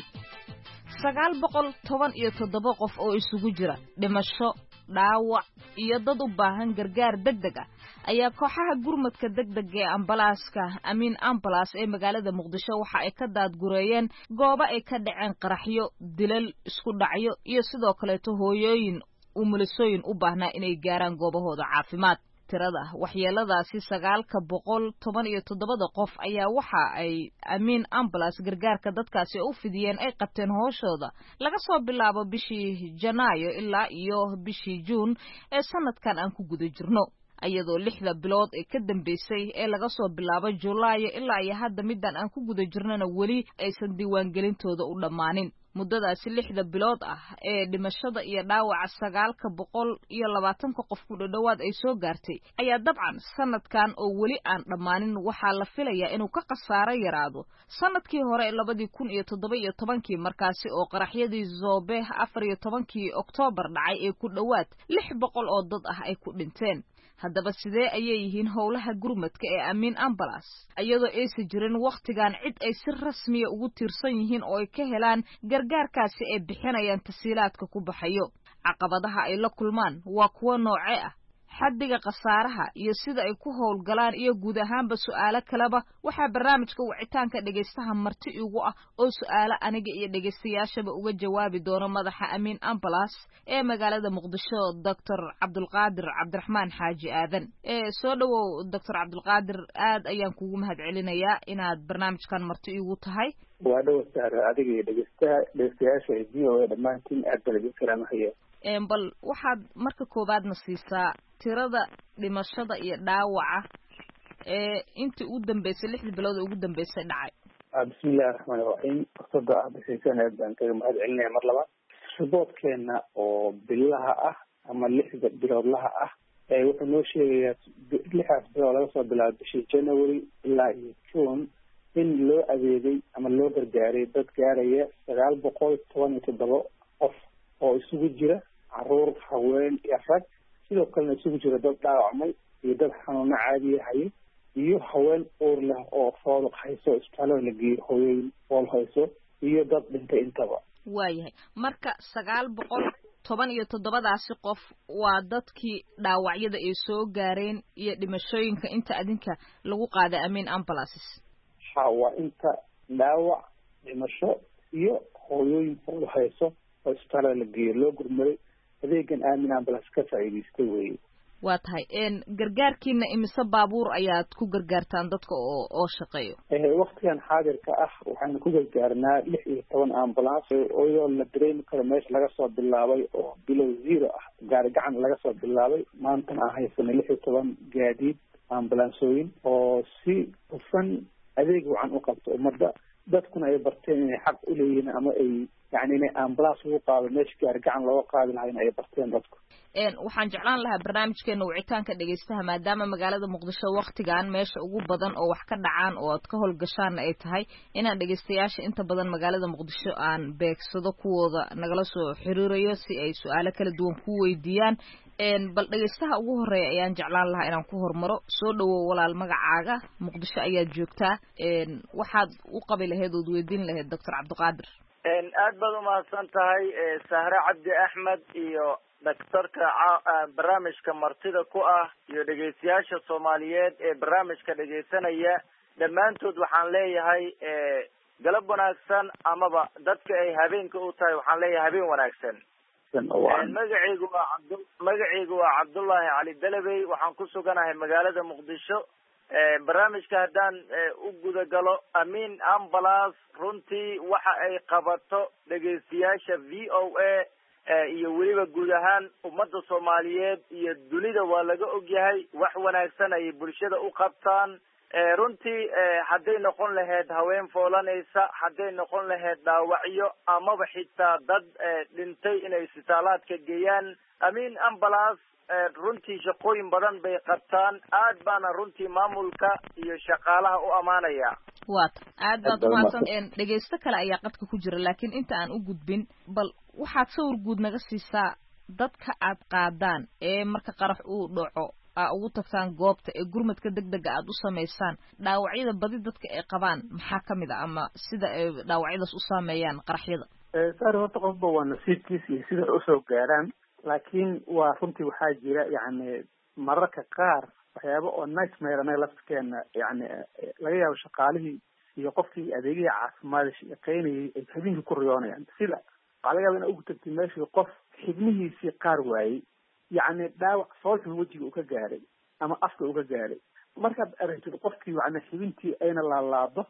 sagaal boqol toban iyo toddoba qof oo isugu jira dhimasho dhaawac iyo dad u baahan gargaar degdeg ah ayaa kooxaha gurmadka degdega ee ambalaaska amiin ambalaas ee magaalada muqdisho waxa ay ka daadgureeyeen goobo ay ka dhaceen qaraxyo dilal isku dhacyo iyo sidoo kaleeto hooyooyin umulisooyin u baahnaa inay gaaraan goobahooda caafimaad tirada waxyeeladaasi sagaalka boqol toban iyo toddobada qof ayaa waxa ay amiin ambulance gargaarka dadkaasi u fidiyeen ay qabteen hooshooda laga soo bilaabo bishii janaayo ilaa iyo bishii juun ee sanadkan aan ku guda jirno ayadoo lixda bilood ee ka dambeysay ee laga soo bilaabo Julaayo ilaa iyo hadda midaan aan ku guda jirnana weli aysan diiwaangelintooda u dhammaanin muddadaasi lixda bilood ah ee dhimashada iyo dhaawaca sagaalka boqol iyo labaatanka qof ku dhawaad ay soo gaartay ayaa dabcan sanadkan oo weli aan dhammaanin waxaa la filayaa inuu ka khasaaro yaraado sanadkii hore ee labadii kun iyo toddoba iyo tobankii markaasi oo qaraxyadii Zoobe afar iyo tobankii Oktoobar dhacay ee ku dhawaad lix boqol oo dad ah ay ku dhinteen haddaba sidee ayay yihiin howlaha gurmadka ee amiin ambulance ayadoo aysan jirin waqtigan cid ay si rasmiya ugu tiirsan yihiin oo ay ka helaan gargaarkaasi ay bixinayaan tasiilaadka ku baxayo caqabadaha ay la kulmaan waa kuwa noocee ah xaddiga khasaaraha iyo sida ay ku howlgalaan iyo guud ahaanba su'aalo kaleba waxaa barnaamijka wicitaanka dhegaystaha marti igu ah oo su'aalo aniga iyo dhegaystayaashaba uga jawaabi doono madaxa amiin ambulance ee magaalada muqdisho doctor cabdulqaadir cabdiraxmaan xaaji aadan ee soo dhawow doctor cabdulqaadir aad ayaan kugu mahadcelinayaa inaad barnaamijkan marti igu tahay waa dhow saar adiga iyo dhegeystaha dhegeystayaasha v o a dhammaantiin aad baa lagu salaamahaya bal waxaad marka koowaadna siisaa tirada dhimashada iyo dhaawaca ee intii ugu dambeysay lixdii bilood ee ugu dambeysay dhacay. bismillahi raxmaani raxiim fursada aad bixiseen aad baan kaga mahad celinaya mar labaad. riboodkeena oo bilaha ah ama lixda biloodlaha ah ee wuxuu noo sheegayaa lixdaas bilood laga soo bilaabo bishii January ilaa iyo June in loo adeegay ama loo gargaaray dad gaaraya sagaal boqol toban iyo toddoba qof oo isugu jira caruur, haween iyo rag, sidoo kalena isugu jira dad dhaawacmay iyo dad xanuuno caadi hayay iyo haween uur leh oo fooduq hayso isbitaalada la geeyo hooyooyin fool hayso iyo dad dhintay intaba. waayahay marka sagaal boqol toban iyo toddobadaasi qof waa dadkii dhaawacyada ay soo gaareen iyo dhimashooyinka inta adinka lagu qaaday amiin ambulances. ha waa inta dhaawac, dhimasho iyo hooyooyin fool hayso oo isbitaalada la geeyo loo gurmaday adeegan amiin ambulance ka faa'iidaystay weeye. waa tahay gargaarkiina imise baabuur ayaad ku gargaartaan dadka oo oo shaqeeyo? waqtigan xaadirka ah waxaan ku gargaarnaa lix iyo toban ambulance oo la dareemi karo meesha laga soo bilaabay oo bilow zero ah gaari gacan laga soo bilaabay maantana aan haysanay lix iyo toban gaadiid ambulansooyin oo si hufan adeeg wacan u qabto ummadda dadkuna ay barteen inay xaq u leeyihiin ama ay yani inay ambulance lagu qaado meesha gaari gacan looga qaadi lahaa in ay barteen dadku. waxaan jeclaan lahaa barnaamijkeena wicitaanka dhegeystaha maadaama magaalada muqdisho waktigan meesha ugu badan oo wax ka dhacaan oo aad ka howlgashaan ay tahay inaan dhegeystayaasha inta badan magaalada muqdisho aan beegsado kuwooda nagala soo xiriirayo si ay su-aalo kala duwan ku weydiiyaan. bal dhegeystaha ugu horeeya ayaan jeclaan lahaa inaan ku hormaro. soo dhawow walaal, magacaaga, muqdisho ayaad joogtaa, waxaad u qabi lahayd ood weydiin lahayd doctor cabdiqaadir. aad baad umahadsan tahay sahre cabdi axmed iyo daktarka barnaamijka martida ku ah iyo dhegeystayaasha soomaaliyeed ee barnaamijka dhegeysanaya dhammaantood waxaan leeyahay galab wanaagsan amaba dadka ay habeenka u tahay waxaan leeyahay habeen wanaagsan. magacaygu waa cabd magacaygu waa cabdullaahi cali dalabey, waxaan ku suganahay magaalada muqdisho. barnaamijka haddaan u guda galo amiin ambulance runtii waxa ay qabato dhegeystayaasha v o a iyo weliba guud ahaan ummadda soomaaliyeed iyo dunida waa laga ogyahay wax wanaagsan ayay bulshada u qabtaan. runtii hadday noqon lahayd haween foolanaysa, hadday noqon lahayd dhaawacyo amaba xitaa dad dhintay inay isbitaalaadka geeyaan, amiin ambulance runtii shaqooyin badan bay qabtaan. aad baana runtii maamulka iyo shaqaalaha u amaanaya. waata aad baad umahadsan. dhegeysto kale ayaa qadka ku jira laakiin inta aan u gudbin bal waxaad sawir guud naga siisaa dadka aad qaadaan ee marka qarax uu dhaco aa ugu tagtaan goobta ee gurmadka degdega aad u samaysaan. dhaawacyada badi dadka ay qabaan maxaa kamid a ama sida ay dhaawacyadaas u saameeyaan qaraxyada? saar horta qofba waa nasiibkiis iyo sida ay usoo gaaraan, laakiin waa runtii waxaa jira yani mararka qaar waxyaaba oo nightmare anaga laftirkeena yani laga yaabo shaqaalihii iyo qofkii adeegihii caafimaad shaqeynayay ay habeenkii ku riyoonayaan. sida waxaa laga yaaba ina ugu tagtay meeshii qof xibnihiisii qaar waayey, yani dhaawac foolxun wejiga uu ka gaaray ama afka uu ka gaaray. markaad aragtid qofkii yani xibintii ayna laalaado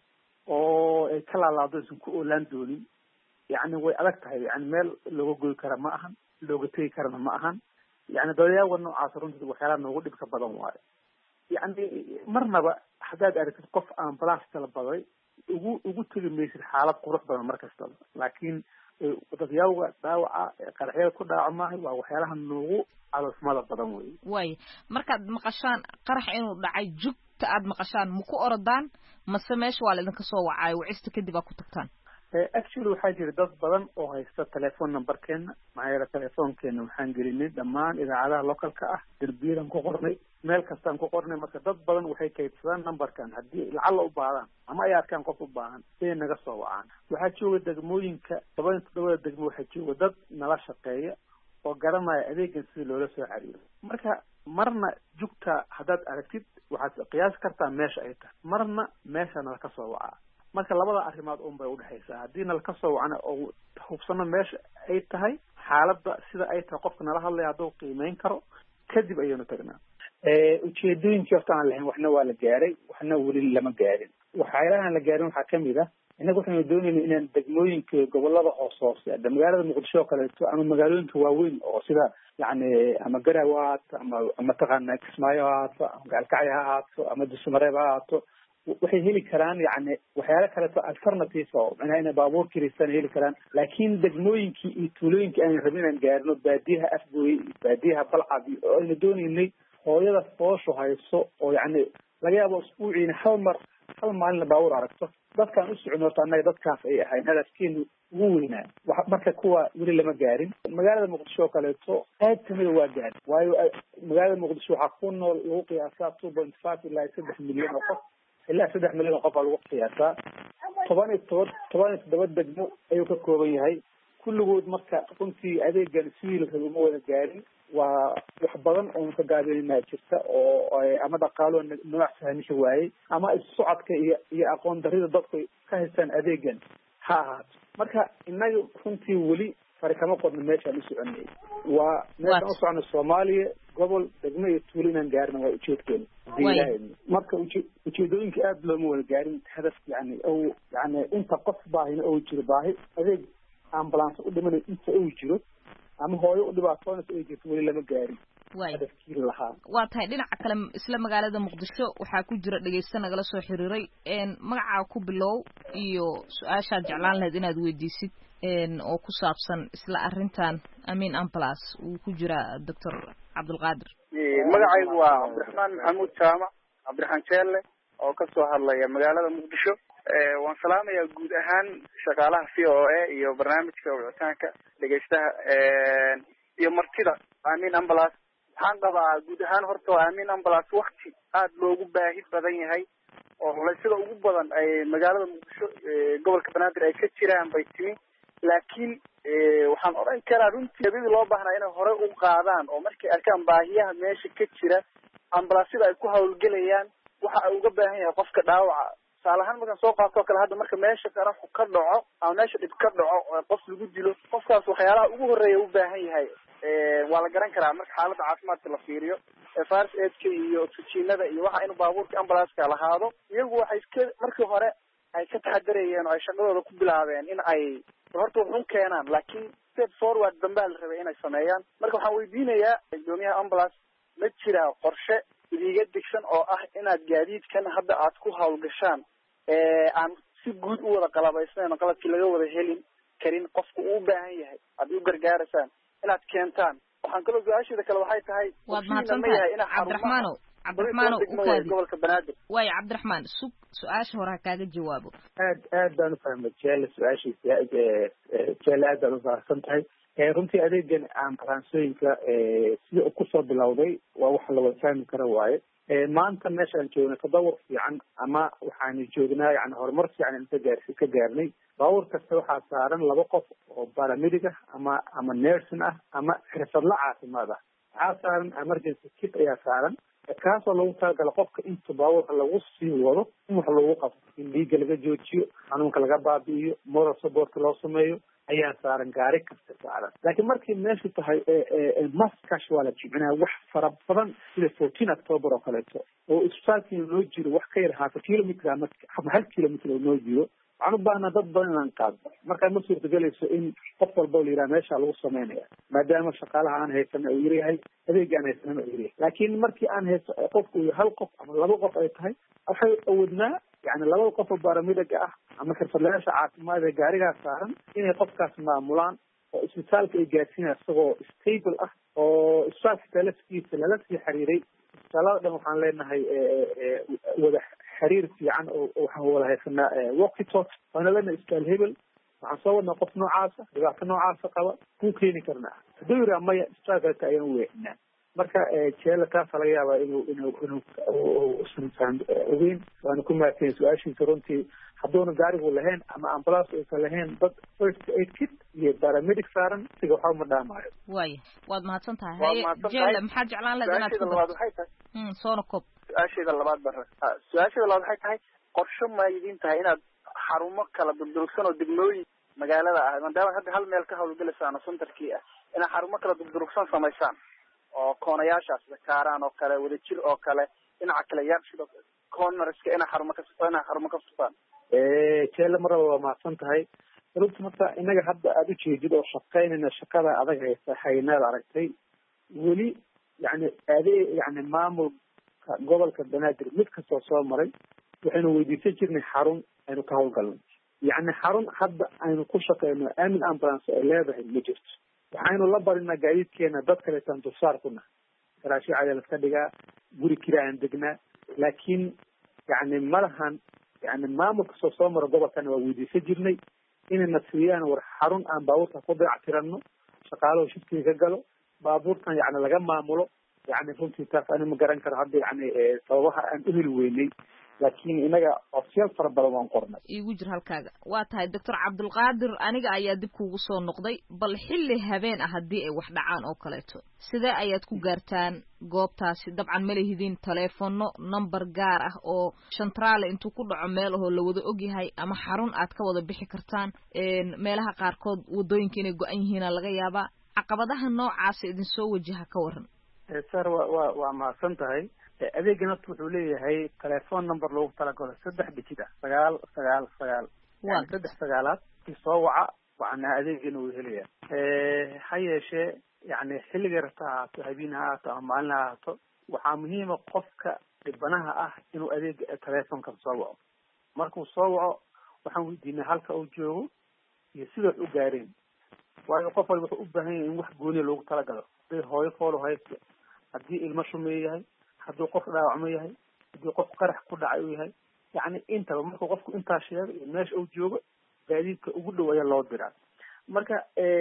oo ay ka laalaado aysan ku oolaan doonin, yani way adag tahay. yani meel looga goy kara ma ahan, looga tegi karana ma ahan. yani daryaawa noocaas runtii waxyaalaha noogu dhibka badan waayo. yani marnaba haddaad aragtid qof ambulance kala baday ugu ugu tegi maysid xaalad qurux badan mar kastaba, laakiin daryaawa dhaawaca qaraxyada ku dhaawacmaahay waa waxyaalaha noogu caloosmada badan wey. waaya markaad maqashaan qarax inuu dhacay jugta aad maqashaan ma ku orodaan mase meesha waa laidinka soo wacaayo wacista kadib aa ku tagtaan? actually waxaa jira dad badan oo haysta telephone numberkeena. maxaa yeele telefoonkeena waxaan gelinay dhammaan idaacadaha localka ah, derbiyadan ku qornay, meel kastaan ku qornay. marka dad badan waxay kaydsadaan numberkan haddii lacalla u baahdaan ama ay arkaan qof u baahan inay naga soo wacaan. waxaa jooga degmooyinka toban iyo toddobada degmo waxaa jooga dad nala shaqeeya oo garanaya adeegan sida loola soo xiriiro. marka marna jugta haddaad aragtid waxaad qiyaasi kartaa meesha ay tahay, marna meesha nala ka soo wacaa. marka labada arrimood un bay udhexaysaa. haddii nala ka soo wacna oo hubsano meesha ay tahay, xaaladda sida ay tahay, qofka nala hadlaya hadduu qiimeyn karo, kadib ayaynu tagnaa. ujeedooyinkii horta aan lahayn waxna waa la gaaray, waxna weli lama gaarin. waxyaalahaan la gaarin waxaa kamid ah innaga waxaynu doonayna inaan degmooyinka gobolada hoos hoose magaalada muqdisho oo kaleeto ama magaalooyinka waaweyn oo sida yani ama garaw ha ahaato ama mataqaana kismaayo ha ahaato ama gaalkacyo ha ahaato ama dusmareeb ha ahaato waxay heli karaan yani waxyaalo kaleeto alternative oo macnaha inay baabuur kiriistaan heli karaan laakiin degmooyinkii iyo tuulooyinkii aan rabin inaan gaarno baadiyaha afgooye iyo baadiyaha balcad oo aynu doonaynay hooyada fooshu hayso oo yani laga yaabo isbuuciina hal mar hal maalin baabuur aragto dadkaan u socon horta annaga dadkaas ay ahayn hadafkeenu ugu weynaa marka kuwa weli lama gaarin magaalada muqdisho oo kaleeto qayb kamida waa gaarin waayo magaalada muqdisho waxaa ku nool lagu qiyaasaa two point five ilaa saddex milyan oo qof ilaa saddex milyan oo qof aa lagu qiyaasaa toban iyo toban toban iyo toddoba degmo ayuu ka kooban yahay kulligood marka runtii adeegan siwiilka uma wada gaarin waa wax badan oon ka gaabinayna jirta oo ama dhaqaalo nooc sahamisha waayey ama is-socodka iyo iyo aqoon darida dadku ka haystaan adeegan ha ahaato marka innaga runtii weli fari kama qodno meeshaan u soconay waa meeshaan u soconay soomaaliya gobol degmo iyo tuulo inaan gaarina waa ujeedkeena diilahayna marka uje ujeedooyinka aada looma wada gaarin hadaf yani o yani inta qof baahina ou jiro baahi adeeg ambulance u dhimanayo inta ou jiro ama hooyo u dhibaatoonaysa ay jirto weli lama gaarin hadafkii lahaa waa tahay dhinaca kale isla magaalada muqdisho waxaa ku jira dhegeysta nagala soo xiriiray magacaa ku bilow iyo su-aashaad jeclaan lahayd inaad weydiisid oo ku saabsan isla arrintan amin ambulance uu ku jira doctor cabdulqaadir magacaygu waa cabdiraxmaan maxamuud jaamac cabdiraxmaan jeelle oo kasoo hadlaya magaalada muqdisho waan salaamayaa guud ahaan shaqaalaha c o a iyo barnaamijka wicitaanka dhegeystaha iyo martida amin ambulance waxaan qabaa guud ahaan horta amin ambulance wakti aada loogu baahi badan yahay oo sida ugu badan ay magaalada muqdisho gobolka banaadir ay ka jiraan bay timi laakiin waxaan odhan karaa runtii adidii loo baahnaa inay hore u qaadaan oo markay arkaan baahiyaha meesha ka jira ambalansida ay ku hawlgelayaan waxa ay uga baahan yahay qofka dhaawaca tusaale ahaan markaan soo qaato o kale hadda marka meesha qaraxu ka dhaco ama meesha dhib ka dhaco oo qof lagu dilo qofkaas waxyaalaha ugu horeeya u baahan yahay waa la garan karaa marka xaaladda caafimaadka la fiiriyo fars aidka iyo oxygenada iyo waxa inuu baabuurka ambalanceka lahaado iyagu waxay iska markii hore ay ka taxadarayeen oo ay shaqadooda ku bilaabeen in ay horta waxun keenaan laakiin step forward dambaa la rabay inay sameeyaan marka waxaan weydiinayaa gudoomiyaha ambulance ma jiraa qorshe idiga digsan oo ah inaad gaadiidkan hadda aad ku hawlgashaan aan si guud u wada qalabaysnayn oo qalabkii laga wada helin karin qofku uu baahan yahay aad u gargaaraysaan inaad keentaan waxaan kaloo su-aasheeda kale waxay tahay waad mahadsantahay cabdiraxmaanow cabdiraxmaanow ukaadi gobolka banaadir waayo cabdiraxmaan sug su-aasha hore ha kaaga jawaabo aad aad baan ufahmay jeelle su-aashiisa jeelle aad baan ufahamsan tahay runtii adeegan ambalansooyinka sida kusoo bilowday waa waxa lawada fahmi kara waaye maanta meeshaan joogna tadawur fiican ama waxaanu joognaa yani horumar fiican inta gaarsi ka gaarnay baabuur kasta waxaa saaran laba qof oo baramedic ah ama ama nersin ah ama xirfadla caafimaad ah waxaa saaran emergency kit ayaa saaran kaasoo lagu talagala qofka inta baabuurka lagu sii wado in wax lagu qabto in dhiigga laga joojiyo xanuunka laga baabi'iyo moral support loo sameeyo ayaa saaran gaari kasta saaran laakiin markay meeshu tahay mass casualty macnaha wax fara badan sida fourteen october oo kaleeto oo isbitaalkiina noo jiro wax ka yar haata kilomitr ama ama hal kilomitr oo noo jiro waxaan u baahnaa dad badan inaan qaadno markaa ma suurtagelayso in qof walba la yidhaha meesha lagu sameynaya maadaama shaqaalaha aan haysana uu yaryahay adeega aan haysanana uu yaryahay laakiin markii aan hayso qofku iyo hal qof ama laba qof ay tahay waxay awoodnaa yani labada qof oo baramediga ah ama xirfadlayaasha caafimaad ee gaarigaas saaran inay qofkaas maamulaan oo isbitaalka ay gaarsiinaya isagoo stable ah oo isbitaalka talafkiisa lala sii xiriiray isbitaalada dhan waxaan leenahay wada xiriir fiican oo waxaan wada haysanaa walkitalk waana leenahay isbitaal hebel waxaan soo wadnaa qof noocaasa dhibaato noocaasa qaba kuu keeni karnaa hadduu yiraa maya isbitaalka ayaan u weexinaa marka jeela taasa laga yaabaa inuu inuu inuu usan ogeyn waana ku mahadsanyahay su-aashiisa runtii hadduuna gaarigu lahayn ama ambulance aysan lahayn dad first aid kit iyo paramedic saaran siga waxba ma dhaamaayo waaya waad mahadsan tahay haye jeela maxaad jeclaan lahayd inaad ku labaad waxay tahay mm soona koob su-aasheeda labaad bara su-aasheeda labaad waxay tahay qorshe ma idin tahay inaad xarumo kala durdurugsan oo degmooyin magaalada ah maadaama hadda hal meel ka hawlgelaysaan oo centerkii ah inaad xarumo kala durdurugsan samaysaan oo koonayaashaas kaaraan oo kale wadajir oo kale dhinaca kale yaarshid cornerska inaa xarumo ka inaa xarumo ka furtaan jeelle maraba waa mahadsan tahay runtii marka inaga hadda aada ujeedid oo shaqaynayna shaqada adag haysa haynaad aragtay weli yani adee yani maamulka gobolka banaadir mid kastoo soo maray waxaynu weydiisan jirnay xarun aynu ka hawlgalnay yani xarun hadda aynu ku shaqeyno amin ambulance ay leedahay ma jirto waxaynu la barinaa gaadiidkeena dad kaleetaan dulsaar kuna garaashyo cadeal iska dhigaa guri kiraan degnaa laakiin yani malahan yani maamulka soo soo mara gobolkana waa weydiisan jirnay inayna siiyaan war xarun aan baabuurta ku dayactirano shaqaalaho shifkiga ka galo baabuurtan yani laga maamulo yani runtii taas ani ma garan karo hadda yani sababaha aan u heli weynay laakiin inaga codsiyaal fara badan waan qornay iigu jir halkaaga waa tahay doctor cabdulqaadir aniga ayaa dib kuugu soo noqday bal xilli habeen ah haddii ay wax dhacaan oo kaleeto sidee ayaad ku gaartaan goobtaasi dabcan ma lehidin taleefono number gaar ah oo shantraale intuu ku dhaco meel ahoo la wada ogyahay ama xarun aad ka wada bixi kartaan meelaha qaarkood wadooyinka inay go-an yihiina laga yaabaa caqabadaha noocaasa idin soo wajaha ka waran sar wa wa waa mahadsan tahay adeega nafta wuxuu leeyahay telephone number loogu talagalo saddex digit ah sagaal sagaal sagaal yani saddex sagaalaad ki soo waca waxana adeegina uu helaya ha yeeshee yani xilliga rabta ha ahaato habeen ha ahaato ama maalin ha ahaato waxaa muhiima qofka dhibanaha ah inuu adeega telefonka soo waco markuu soo waco waxaan weydiinay halka uu joogo iyo sida wax u gaareen waayo qof walba wuxuu u baahan yahay in wax gooniya loogu talagalo haday hooyo foolo haysto haddii ilmo shumeey yahay hadduu qof dhaawacmo yahay haddii qof qarax ku dhacay uu yahay yani intaba markuu qofku intaa sheego iyo meesha uu joogo gaadiidka ugu dhow ayaa loo diraa marka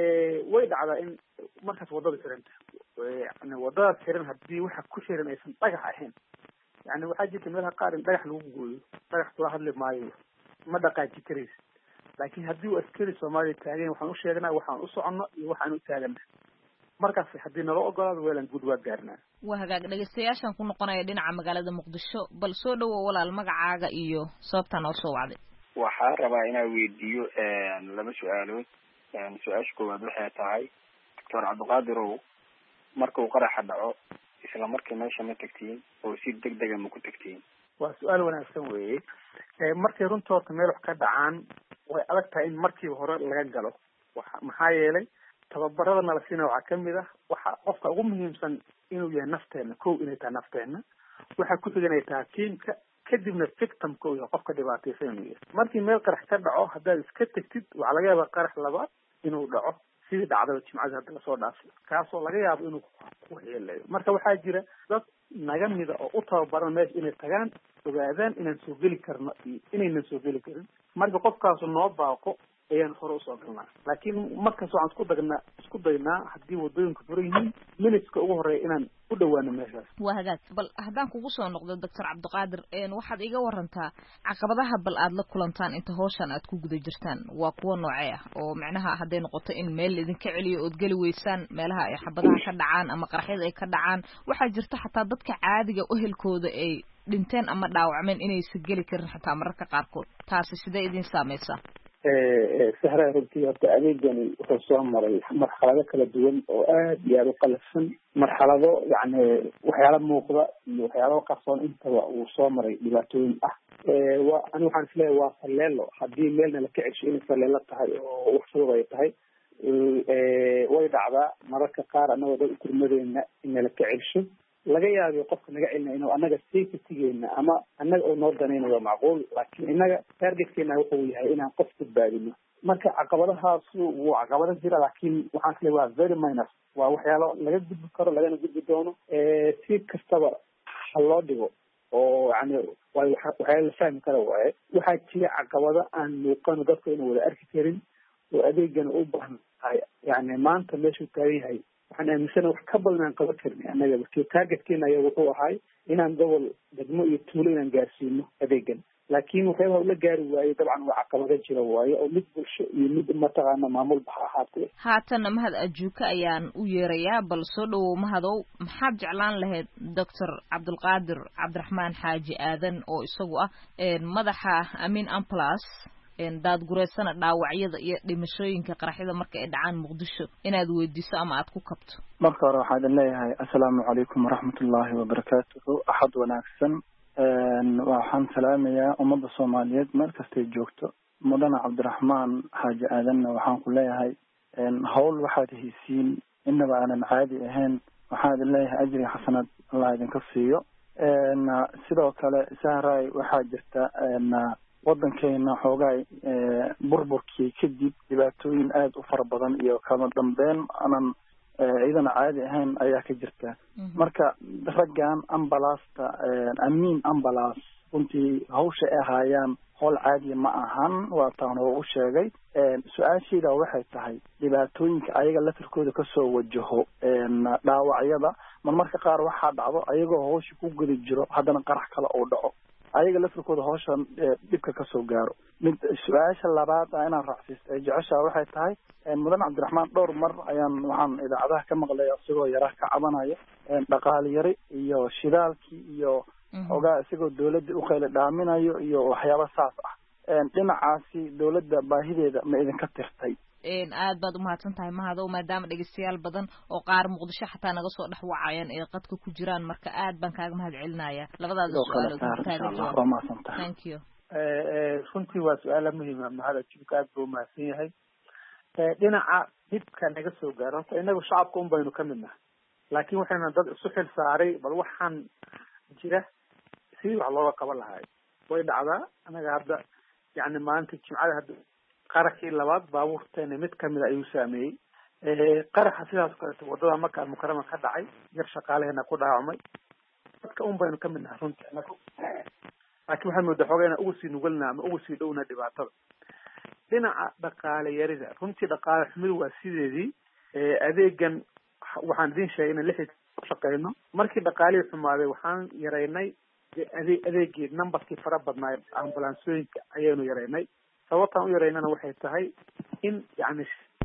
way dhacdaa in markaas wadada xiranta yani wadadaas xiran haddii waxa ku xiran aysan dhagax ahayn yani waxaa jirta meelaha qaar in dhagax lagu gooyo dhagax kula hadli maayo ma dhaqaaji karaysa laakiin haddii uu askari soomaaliya taagan waxaan u sheegnaa waxaan u soconno iyo waxaan u taagana markaas haddii nala ogolaado weelan guud waa gaarnaa waa hagaag dhegeystayaashan ku noqonaya dhinaca magaalada muqdisho bal soo dhawow walaal magacaaga iyo sababtaa noo soo wacday waxaan rabaa inaan weydiiyo laba su-aalood su-aasha koowaad waxay tahay doctor cabdiqaadirow markuu qaraxa dhaco isla markii meesha ma tegtiin oo si deg dega ma ku tegtiin waa su-aal wanaagsan weeye markay runta horta meel wax ka dhacaan way adag tahay in markiiba hore laga galo maxaa yeelay tababarada nala siina waxaa kamid ah waxa qofka ugu muhiimsan inuu yahay nafteena kow inay tahay nafteena waxaa ku xiga inay tahay tiimka kadibna victimka uu yahay qofka dhibaataysan inuu yahay markii meel qarax ka dhaco haddaad iska tegtid waxaa laga yaabaa qarax labaad inuu dhaco sidii dhacdaba jimcadii hadda lasoo dhaafay kaasoo laga yaabo inuu ku waxyeeleeyo marka waxaa jira dad naga mida oo u tababaran meesha inay tagaan ogaadaan inaan soo geli karno iyo inaynan soo geli karin marka qofkaasu noo baaqo ayaan hore usoo galnaa laakiin markaas waxaan isku dagnaa isku daynaa haddii wadooyinka furan yihiin minutska ugu horeeya inaan u dhawaano meeshaas waa hagaag bal haddaan kugu soo noqdo doctor cabdiqaadir waxaad iga warantaa caqabadaha bal aad la kulantaan inta hawshan aad ku guda jirtaan waa kuwa noocee ah oo macnaha hadday noqoto in meel idinka celiyo ood geli weysaan meelaha ay xabadaha ka dhacaan ama qaraxyada ay ka dhacaan waxaa jirta xataa dadka caadiga ehelkooda ay dhinteen ama dhaawacmeen inaysan geli karin xataa mararka qaarkood taasi sidee idin saameysaa sahra runtii horta adeegani wuxuu soo maray marxalado kala duwan oo aad iyo aada u qalafsan marxalado yani waxyaala muuqda iyo waxyaala qarsoon intaba uu soo maray dhibaatooyin ah wa ani waxaan isleeyahay waa faleelo haddii meelna la ka cesho inay faleelo tahay oo wax fudud ay tahay way dhacdaa mararka qaar anagoo dad ukurmadeyna inala ka celsho laga yaabiyo qofka naga celina inuu anaga safetygeena ama anaga oo noo danaynayo macquul laakiin inaga targetkeena wuxuu yahay inaan qof badbaadino marka caqabadahaas wuu caqabado jira laakiin waxaan isleeyahay waa very minor waa waxyaalo laga gudbi karo lagana gudbi doono si kastaba ha loo dhigo oo yani waayo waxyaala la fahmi kara waaye waxaa jira caqabado aan muuqano dadka inuu wada arki karin oo adeegana u baahan tahay yani maanta meeshuu taagan yahay waxaan aaminsana wax ka badan aan qaban karin annaga markii targetkeena ayaa wuxuu ahay inaan gobol degmo iyo tuulo inaan gaarsiino adeegan laakiin waxyaabaha ula gaari waaye dabcan waa caqabado jira waaye oo mid bulsho iyo mid mataqaana maamulba ha ahaatee haatanna mahad ajuuka ayaan u yeerayaa bal soo dhawow mahadow maxaad jeclaan lahayd doctor cabdulqaadir cabdiraxmaan xaaji aadan oo isagu ah madaxa amin amplas daadgureysana dhaawacyada iyo dhimashooyinka qaraxyada marka ay dhacaan muqdisho inaad weydiiso ama aad ku kabto marka hore waxaa idin leeyahay assalaamu calaykum waraxmatullaahi wabarakaatuhu axad wanaagsan waxaan salaamayaa ummadda soomaaliyeed meel kastay joogto mudane cabdiraxmaan xaaji aadanna waxaan ku leeyahay hawl waxaad heysiin inaba aanan caadi ahayn waxaan idin leeyahay ajri xasanad allah idinka siiyo sidoo kale sahray waxaa jirta waddankeena xoogaa burburkii kadib dhibaatooyin aada u fara badan iyo kama dambeyn aanan iyadana caadi ahayn ayaa ka jirta marka raggan ambalaasta amiin ambalaas runtii hawsha ay ahaayaan howl caadiya ma ahan waa taan oo u sheegay su-aasheeda waxay tahay dhibaatooyinka ayaga lafirkooda kasoo wajaho dhaawacyada marmarka qaar waxaa dhacdo ayagoo hawsha ku guda jiro haddana qarax kale uu dhaco ayaga lafirkooda hawshan dhibka kasoo gaaro mid su-aasha labaad a inaan raacsiista ay jeceshaa waxay tahay mudan cabdiraxmaan dhowr mar ayaan waxaan idaacadaha ka maqlay isagoo yaraa ka cabanaya dhaqaali yari iyo shidaalkii iyo ogaa isagoo dawladda u qayla dhaaminayo iyo waxyaaba saas ah dhinacaasi dawladda baahideeda ma idinka tirtay aad baad umahadsan tahay mahadow maadaama dhegeystayaal badan oo qaar muqdisho xataa naga soo dhex wacayaan ee qadka ku jiraan marka aad baan kaaga mahad celinaya labadaada su-aalood runtii waa su-aala muhiima mahada jibka aad buu umahadsan yahay dhinaca dhibka naga soo gaaro horta inagu shacabka un baynu ka mid nahay laakiin waxayna dad isu xil saaray bal waxaan jira sidii wax looga qaban lahaay way dhacdaa anaga hadda yani maalinta jimcada hadda qaraxii labaad baabuurteena mid kamida ayuu saameeyey qaraxa sidaas kaleeto wadada marka almukarama ka dhacay yar shaqaalaheena ku dhaawacmay dadka un baynu kamid nahay runtii anagu laakiin waxaan moodaa xoogaa inaan ugu sii nugalnaa ama ugu sii dhowna dhibaatada dhinaca dhaqaale yarida runtii dhaqaale xumidu waa sideedii adeegan waxaan idin sheegay inaan lixi ku shaqeyno markii dhaqaalihii xumaaday waxaan yaraynay ade adeegii numberkii fara badnaa ambulansooyinka ayaynu yaraynay sababtaan u yaraynana waxay tahay in yani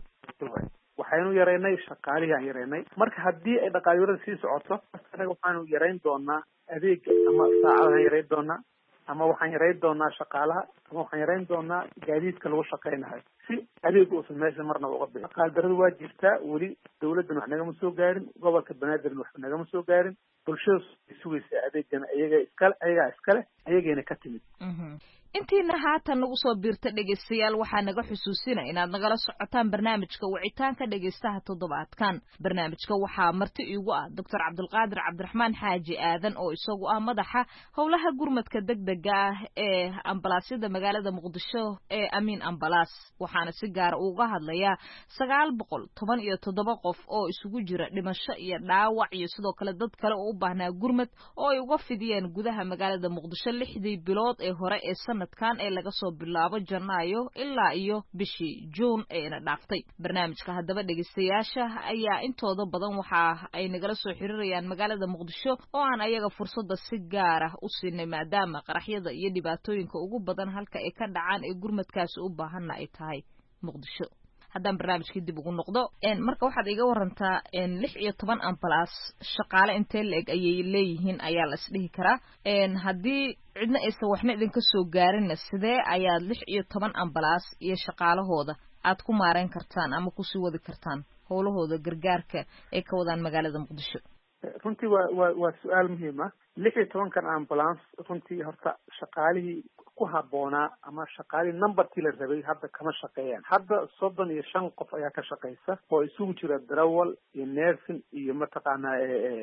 waxaynu yaraynay shaqaalihii aan yaraynay marka haddii ay dhaqaale sii socoto anaga waxaanu yarayn doonaa adeega ama saacadahaan yarayn doonaa ama waxaan yarayn doonaa shaqaalaha ama waxaan yarayn doonaa gaadiidka lagu shaqaynayo si adeeg uusan meesha marnaba uga bixin dhaqaal daradu waa jirtaa weli dawladdan wax nagama soo gaarin gobolka banaadirna wax nagama soo gaarin bulshada sugaysa adeegana iyaga iskale ayagaa iskale ayagayna ka timid intiina haatan nagu soo biirta dhegaystayaal waxaa naga xusuusina inaad nagala socotaan barnaamijka wicitaanka dhegaystaha toddobaadkan barnaamijka waxaa marti iigu ah doctor cabdulqaadir cabdiraxmaan xaaji aadan oo isagu ah madaxa howlaha gurmadka degdega ah ee ambalaasyada magaalada muqdisho ee amiin ambalaas waxaana si gaara uga hadlayaa sagaal boqol toban iyo toddoba qof oo isugu jira dhimasho iyo dhaawac iyo sidoo kale dad kale oo u baahnaa gurmad oo ay uga fidiyeen gudaha magaalada muqdisho lixdii bilood ee hore ee sanadkan ee laga soo bilaabo janaayo ilaa iyo bishii juun eena dhaaftay barnaamijka haddaba dhegaystayaasha ayaa intooda badan waxa ay nagala soo xiriirayaan magaalada muqdisho oo aan ayaga fursadda si gaara u siinay maadaama qaraxyada iyo dhibaatooyinka ugu badan halka ay ka dhacaan ee gurmadkaasi u baahanna ay tahay muqdisho haddaan barnaamijkii dib ugu noqdo marka waxaad iga warantaa lix iyo toban ambalaas shaqaale intee la-eg ayay leeyihiin ayaa la isdhihi karaa haddii cidna aysan waxna idinka soo gaarinna sidee ayaad lix iyo toban ambalaas iyo shaqaalahooda aad ku maareyn kartaan ama kusii wadi kartaan howlahooda gargaarka ay ka wadaan magaalada muqdisho runtii waa waa waa su-aal muhiim ah lix iyo tobankan ambulance runtii horta shaqaalihii ku habboonaa ama shaqaalihii numberkii la rabay hadda kama shaqeeyaan hadda soddon iyo shan qof ayaa ka shaqeysa oo isugu jira darawal iyo nursing iyo mataqaanaa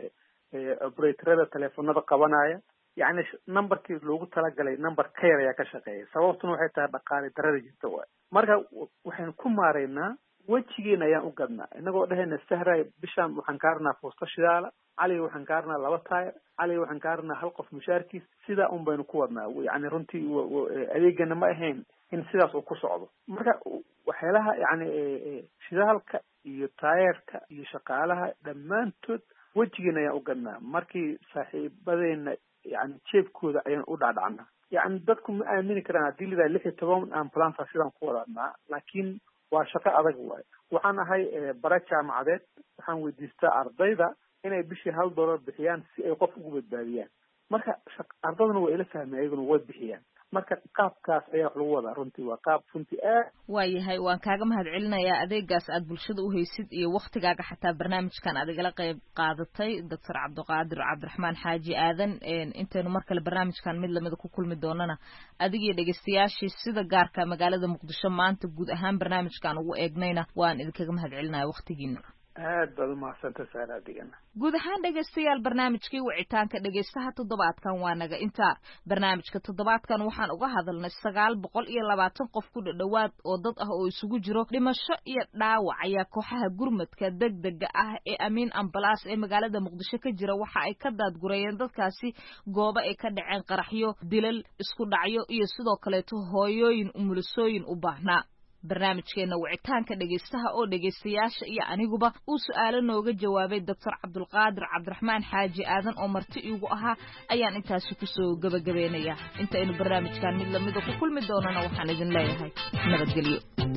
operatorada teleefonada qabanaya yacni numberkii loogu talagalay number ka yar ayaa ka shaqeeya sababtuna waxay tahay dhaqaale darada jirta waay marka waxaynu ku maareynaa wejigeena ayaan u gadnaa inagoo dhehayna sahray bishaan waxaan ka arnaa fuusta shidaala caliga waxaan ka arnaa laba taayar caliga waxaan ka arnaa hal qof mushaarkiis sidaa un baynu ku wadnaa yani runtii adeegana ma ahayn in sidaas uu ku socdo marka waxyaalaha yani shidaalka iyo taayarka iyo shaqaalaha dhammaantood wejigeena ayaan u gadnaa markii saaxiibadeena yani jeebkooda ayaan u dhacdhacnaa yani dadku ma aamini karaan haddii lidaa lix iyo toban ambulance sidaan ku wadadnaa laakiin waa shaqo adag waayo waxaan ahay bara jaamacadeed waxaan weydiistaa ardayda inay bishii hal dollar bixiyaan si ay qof ugu badbaadiyaan marka ardayduna waa ila fahmay ayaguna way bixiyaan marka qaabkaas ayaa wax lagu wadaa runtii waa qaab runtii aad waayahay waan kaaga mahad celinayaa adeegaas aad bulshada u haysid iyo waktigaaga xataa barnaamijkan aad igala qayb qaadatay doctor cabdiqaadir cabdiraxmaan xaaji aadan intaynu mar kale barnaamijkan mid lamida ku kulmi doonana adigiyo dhegeystayaashii sida gaarka magaalada muqdisho maanta guud ahaan barnaamijkan ugu eegnayna waan idinkaga mahad celinaya waktigiina aad baad umahadsanta saara adigana guud ahaan dhegaystayaal barnaamijkii wicitaanka dhegaystaha toddobaadkan waa naga intaa barnaamijka toddobaadkan waxaan uga hadalnay sagaal boqol iyo labaatan qof ku dhadhowaad oo dad ah oo isugu jiro dhimasho iyo dhaawac ayaa kooxaha gurmadka degdega ah ee amiin ambalaas ee magaalada muqdisho ka jira waxa ay ka daadgurayeen dadkaasi goobo ay ka dhaceen qaraxyo dilal isku dhacyo iyo sidoo kaleeto hooyooyin umulisooyin u baahnaa barnaamijkeena wicitaanka dhegaystaha oo dhegaystayaasha iyo aniguba uu su'aalo nooga jawaabay doctor cabdulqaadir cabdiraxmaan xaaji aadan oo marti iigu ahaa ayaan intaasi kusoo gabagabeynayaa intaynu barnaamijkan mid lamida ku kulmi doonana waxaan idin leeyahay nabadgelyo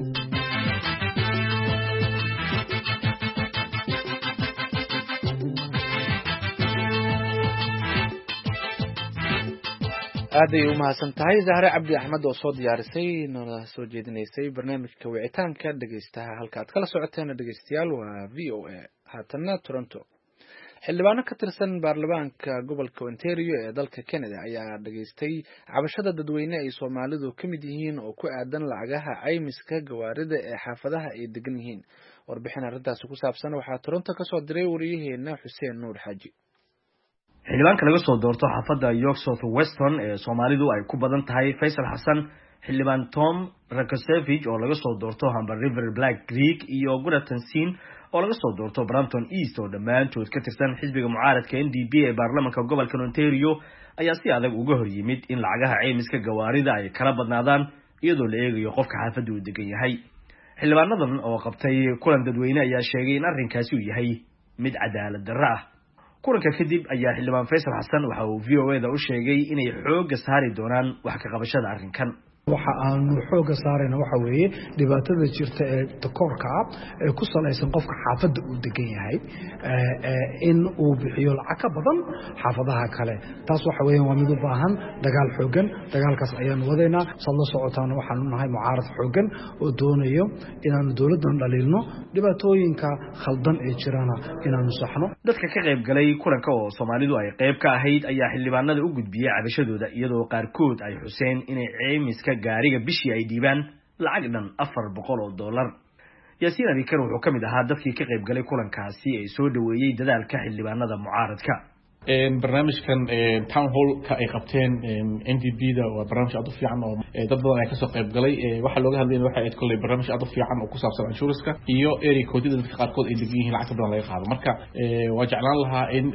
aad ay u mahadsan tahay zahre cabdi axmed oo soo diyaarisay nala soo jeedinaysay barnaamijka wicitaanka dhegaystaha halka aad kala socoteen dhegaystayaal waa v o a haatana toronto xildhibaano ka tirsan baarlamaanka gobolka ontario ee dalka canada ayaa dhageystay cabashada dadweyne ay soomaalidu ka mid yihiin oo ku aadan lacagaha caymiska gawaarida ee xaafadaha ay degan yihiin warbixin arrintaasi ku saabsan waxaa toronto kasoo diray wariyaheena xuseen nuur xaaji xildhibaanka laga soo doorto xaafadda York South Weston ee Soomaalidu ay ku badan tahay Faisal Xasan, xildhibaan Tom Rakosevich oo laga soo doorto Humber River Black Creek iyo Guratan Sin oo laga soo doorto Brampton East oo dhammaantood ka tirsan xisbiga mucaaradka N D P ee baarlamaanka gobolka Ontario ayaa si adag uga hor yimid in lacagaha caymiska gawaarida ay kala badnaadaan iyadoo la eegayo qofka xaafadda uu degan yahay. xildhibaanadan oo qabtay kulan dadweyne ayaa sheegay in arrinkaasi uu yahay mid cadaalad darro ah. kulanka kadib ayaa xildhibaan Faisal Xasan waxa uu V O A da u sheegay inay xoogga saari doonaan wax ka qabashada arrinkan. waxa aanu xooga saarayna waxa weeye dhibaatada jirta ee takoorka ah ee ku salaysan qofka xaafadda uu degan yahay in uu bixiyo lacag ka badan xaafadaha kale taas waxa weeyaan waa mid u baahan dagaal xoogan dagaalkaas ayaan wadaynaa sala socotaan waxaan nahay mucaarad xoogan oo doonayo inaanu dawladdan dhaliilno dhibaatooyinka khaldan ee jirana inaanu saxno. dadka ka qayb galay kulanka oo Soomaalidu ay qayb ka ahayd ayaa xildhibaanada u gudbiyay cabashadooda iyadoo qaarkood ay xuseen inay caymiska gaariga bishii ay dhiibaan lacag dhan afar boqol oo dollar. Yaasiin Abikar wuxuu ka mid ahaa dadkii ka qayb galay kulankaasi ee soo dhaweeyay dadaalka xildhibaanada mucaaradka. barnaamijkan town hall ka ay qabteen N D P da waa barnaamij aad u fiican oo dad badan ay ka soo qayb galay waxa looga hadlayay waxa ay kulay barnaamij aad u fiican oo ku saabsan insurance-ka iyo area code dadka qaarkood ay degan yihiin lacag badan laga qaado marka waa jeclaan lahaa in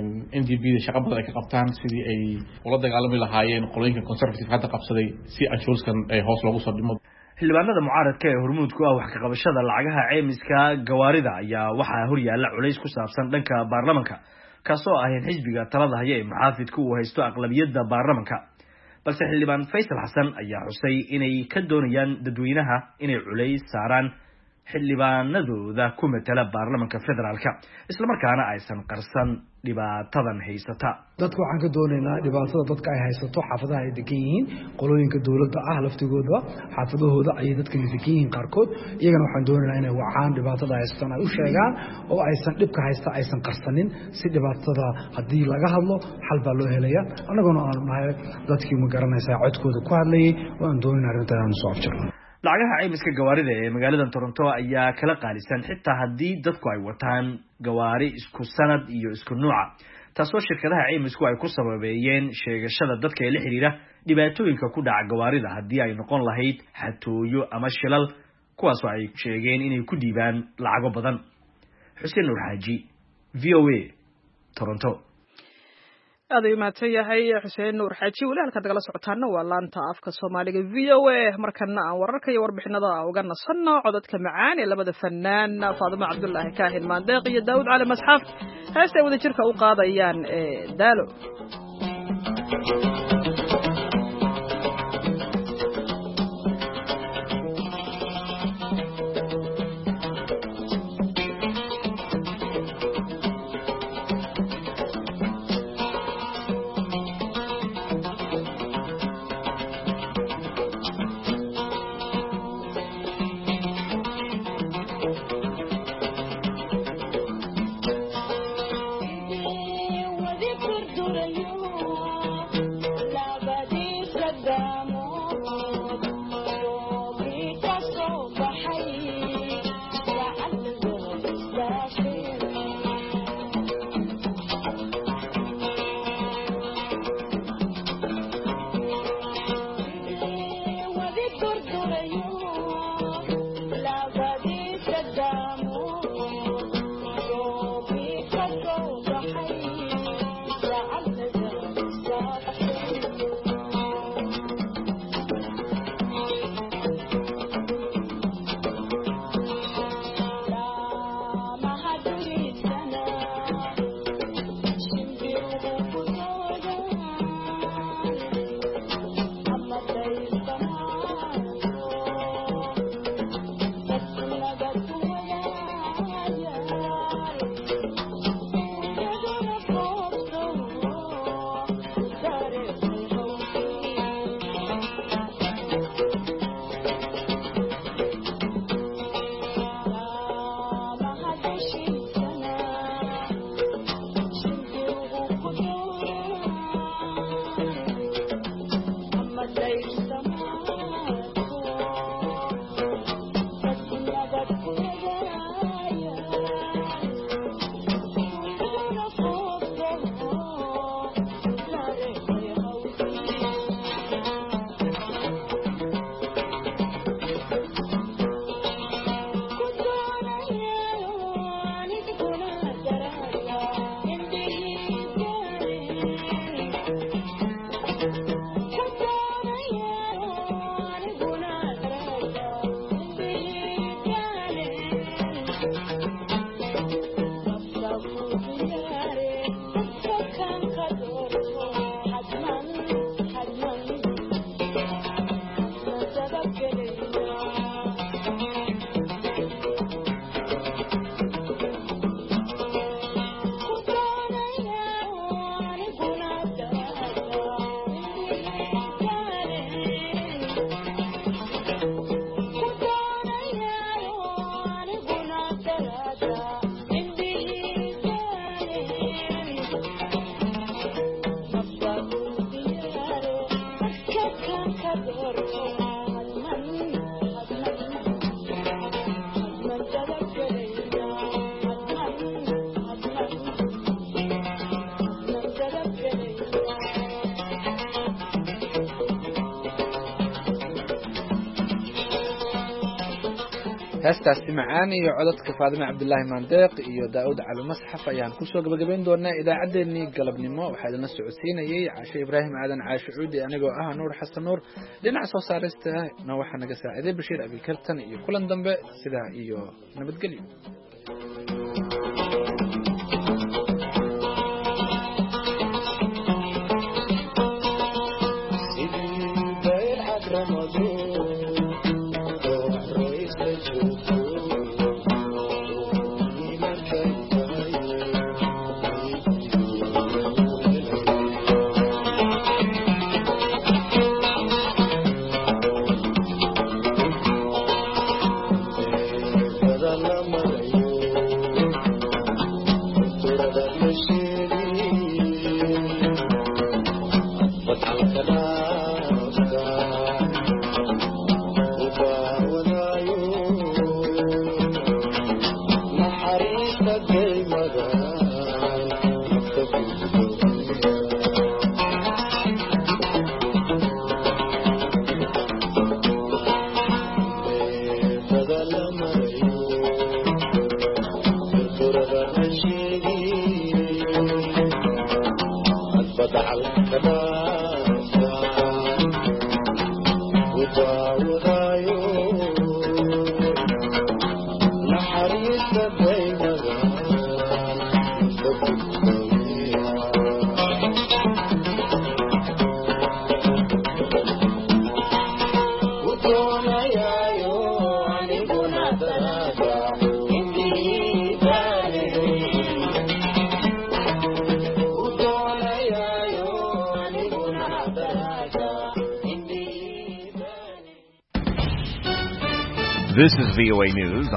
N D P da shaqo badan ay ka qabtaan sidii ay ula dagaalami lahaayeen qolooyinka conservative hadda qabsaday si insurance-kan ay hoos loogu soo dhimo. xildhibaanada mucaaradka ee hormuud ku ah wax ka qabashada lacagaha caymiska gawaarida ayaa waxaa hor yaalla culays ku saabsan dhanka baarlamaanka kaasoo ahayn xisbiga talada haya ee muxaafidku uu haysto aqlabiyadda baarlamaanka balse xildhibaan Faisal Xasan ayaa xusay inay ka doonayaan dadweynaha inay culays saaraan xildhibaanadooda ku matala baarlamaanka federaalka isla markaana aysan qarsan dhibaatadan haysata. dadka waxaan ka doonaynaa dhibaatada dadka ay haysato xaafadaha ay degan yihiin qolooyinka dawladda ah laftigooda xaafadahooda ay dadka degan yihiin qaarkood iyagana waxaan doonaynaa inay wacaan dhibaatada haystaan ay u sheegaan oo aysan dhibka haysta aysan qarsanin si dhibaatada haddii laga hadlo xal baa loo helaya annaguna aan nahay dadkii ma garanaysaa codkooda ku hadlayay waan doonaynaa arrintan aan soo afjarno. lacagaha caymiska gawaarida ee magaalada Toronto ayaa kala qaalisan xitaa haddii dadku ay wataan gawaari isku sanad iyo isku nooca taasoo shirkadaha caymisku ay ku sababeeyeen sheegashada dadka ee la xiriira dhibaatooyinka ku dhaca gawaarida haddii ay noqon lahayd xatooyo ama shilal kuwaas oo ay sheegeen inay ku dhiibaan lacago badan. Xuseen Nuur Xaaji V O A Toronto. aad ayuu mahadsan yahay xuseen nuur xaaji weli halkaad nagala socotaana waa laanta afka soomaaliga v o a markana aan wararka iyo warbixinada uga nasanno codadka macaan ee labada fanaan faadimo cabdulaahi kaahin maandeeq iyo daawud cali masxaf heesta ay wada jirka u qaadayaan ee daalo. heestaasi macaan iyo codadka faadime cabdulaahi maandeeq iyo daa'uud cali masxaf ayaan kusoo gabagabayn doonaa idaacaddeenii galabnimo waxaa idinla socodsiinayay caashe ibraahim aadan caashe cuudi anigoo ah nuur xasan nuur dhinaca soo saaristana waxaa naga saaciday bashiir abilkartan iyo kulan dambe sidaa iyo nabadgelyo This is V O A News.